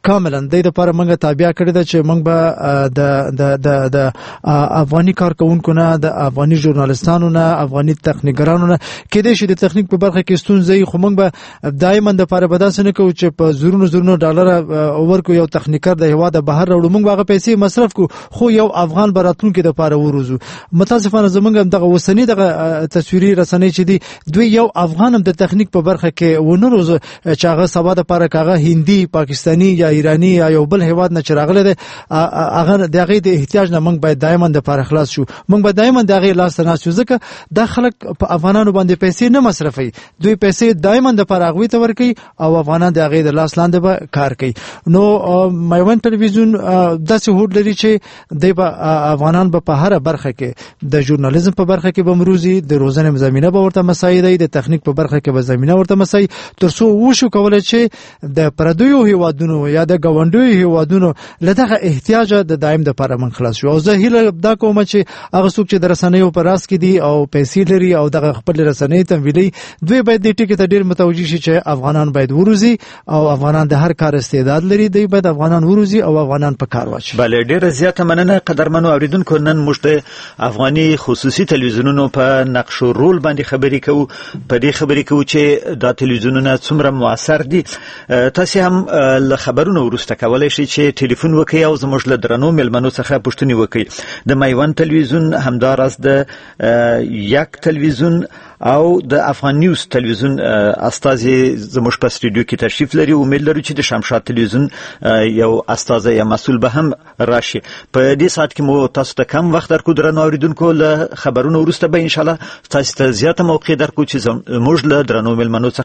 Speaker 8: کاملا د دې لپاره موږ تابع کړی دا چې موږ به د د د د افغاني کارکونکو نه د افغاني ژورنالستانو نه افغاني تخنیکګرانو نه کېدای شي د تخنیک په برخه کې ستونزې خو موږ به دایما د لپاره بداسه نه کوو چې په زورونو زورونو ډالر ورکو یو تخنیکر د هوا د بهر راوړو موږ هغه پیسې مصرف کو خو یو افغان براتونکو د لپاره وروزو متاسفانه زمونږ دغه وسنی دغه تصویري رسنۍ چې دی دوی یو افغان هم د تخنیک په برخه کې ونه روز چې هغه سبا د لپاره کاغه هندي پاکستانی یا ایرانی یا یو بل هیواد نه چراغله ده هغه دغه د احتیاج نه موږ باید دایما د لپاره خلاص شو موږ باید دایما دغه لاس نه شو ځکه د خلک په افغانانو باندې پیسې نه مصرفي دوی پیسې دایما د لپاره غوي ته ورکي او افغانان دغه د لاس لاندې به کار کوي نو میوان ټلویزیون داسې هوډ لري چې د افغانان په هر برخه کې د ژورنالیزم په برخه کې به مروزي د روزنه زمينه به ورته مساعده د تخنیک په برخه کې به زمينه ورته مساعي ترڅو وشو کولای چې د پردیو هیوادونو یا د غونډوي هیوادونو لدغه احتیاج د دایم د لپاره من خلاص شو او زه هیله دا کوم چې هغه څوک چې د رسنیو په راس کې دي او پیسې لري او دغه خپل رسنۍ تمویلي دوی باید د ټکی ته ډیر متوجي شي چې افغانان باید وروزي او افغانان د هر کار استعداد لري دوی باید افغانان وروزي او افغانان په کار واچي
Speaker 6: بله ډیره زیاته مننه قدرمنو اوریدونکو نن موږ د افغاني خصوصي تلویزیونونو په نقش او رول باندې خبرې کوو په دې خبرې کوو چې دا تلویزیونونه څومره موثر دي تاسو هم له خبرونو ورسته کولای شئ چې ټلیفون وکړئ او زموږ له درنو ملمنو څخه پوښتنه وکړئ د میوان تلویزیون همداراز د یک تلویزیون او د افغان نیوز تلویزیون استازي زموږ په استودیو کې تشریف لري امید لرو چې د شمشاد تلویزیون یو استازي یا مسؤل به هم راشي په دې سات کې مو تاسو ته کم وخت درکو درنو اوریدونکو له خبرونو ورسته به ان شاء الله تاسو ته زیاته موقع درکو چې موږ له درنو ملمنو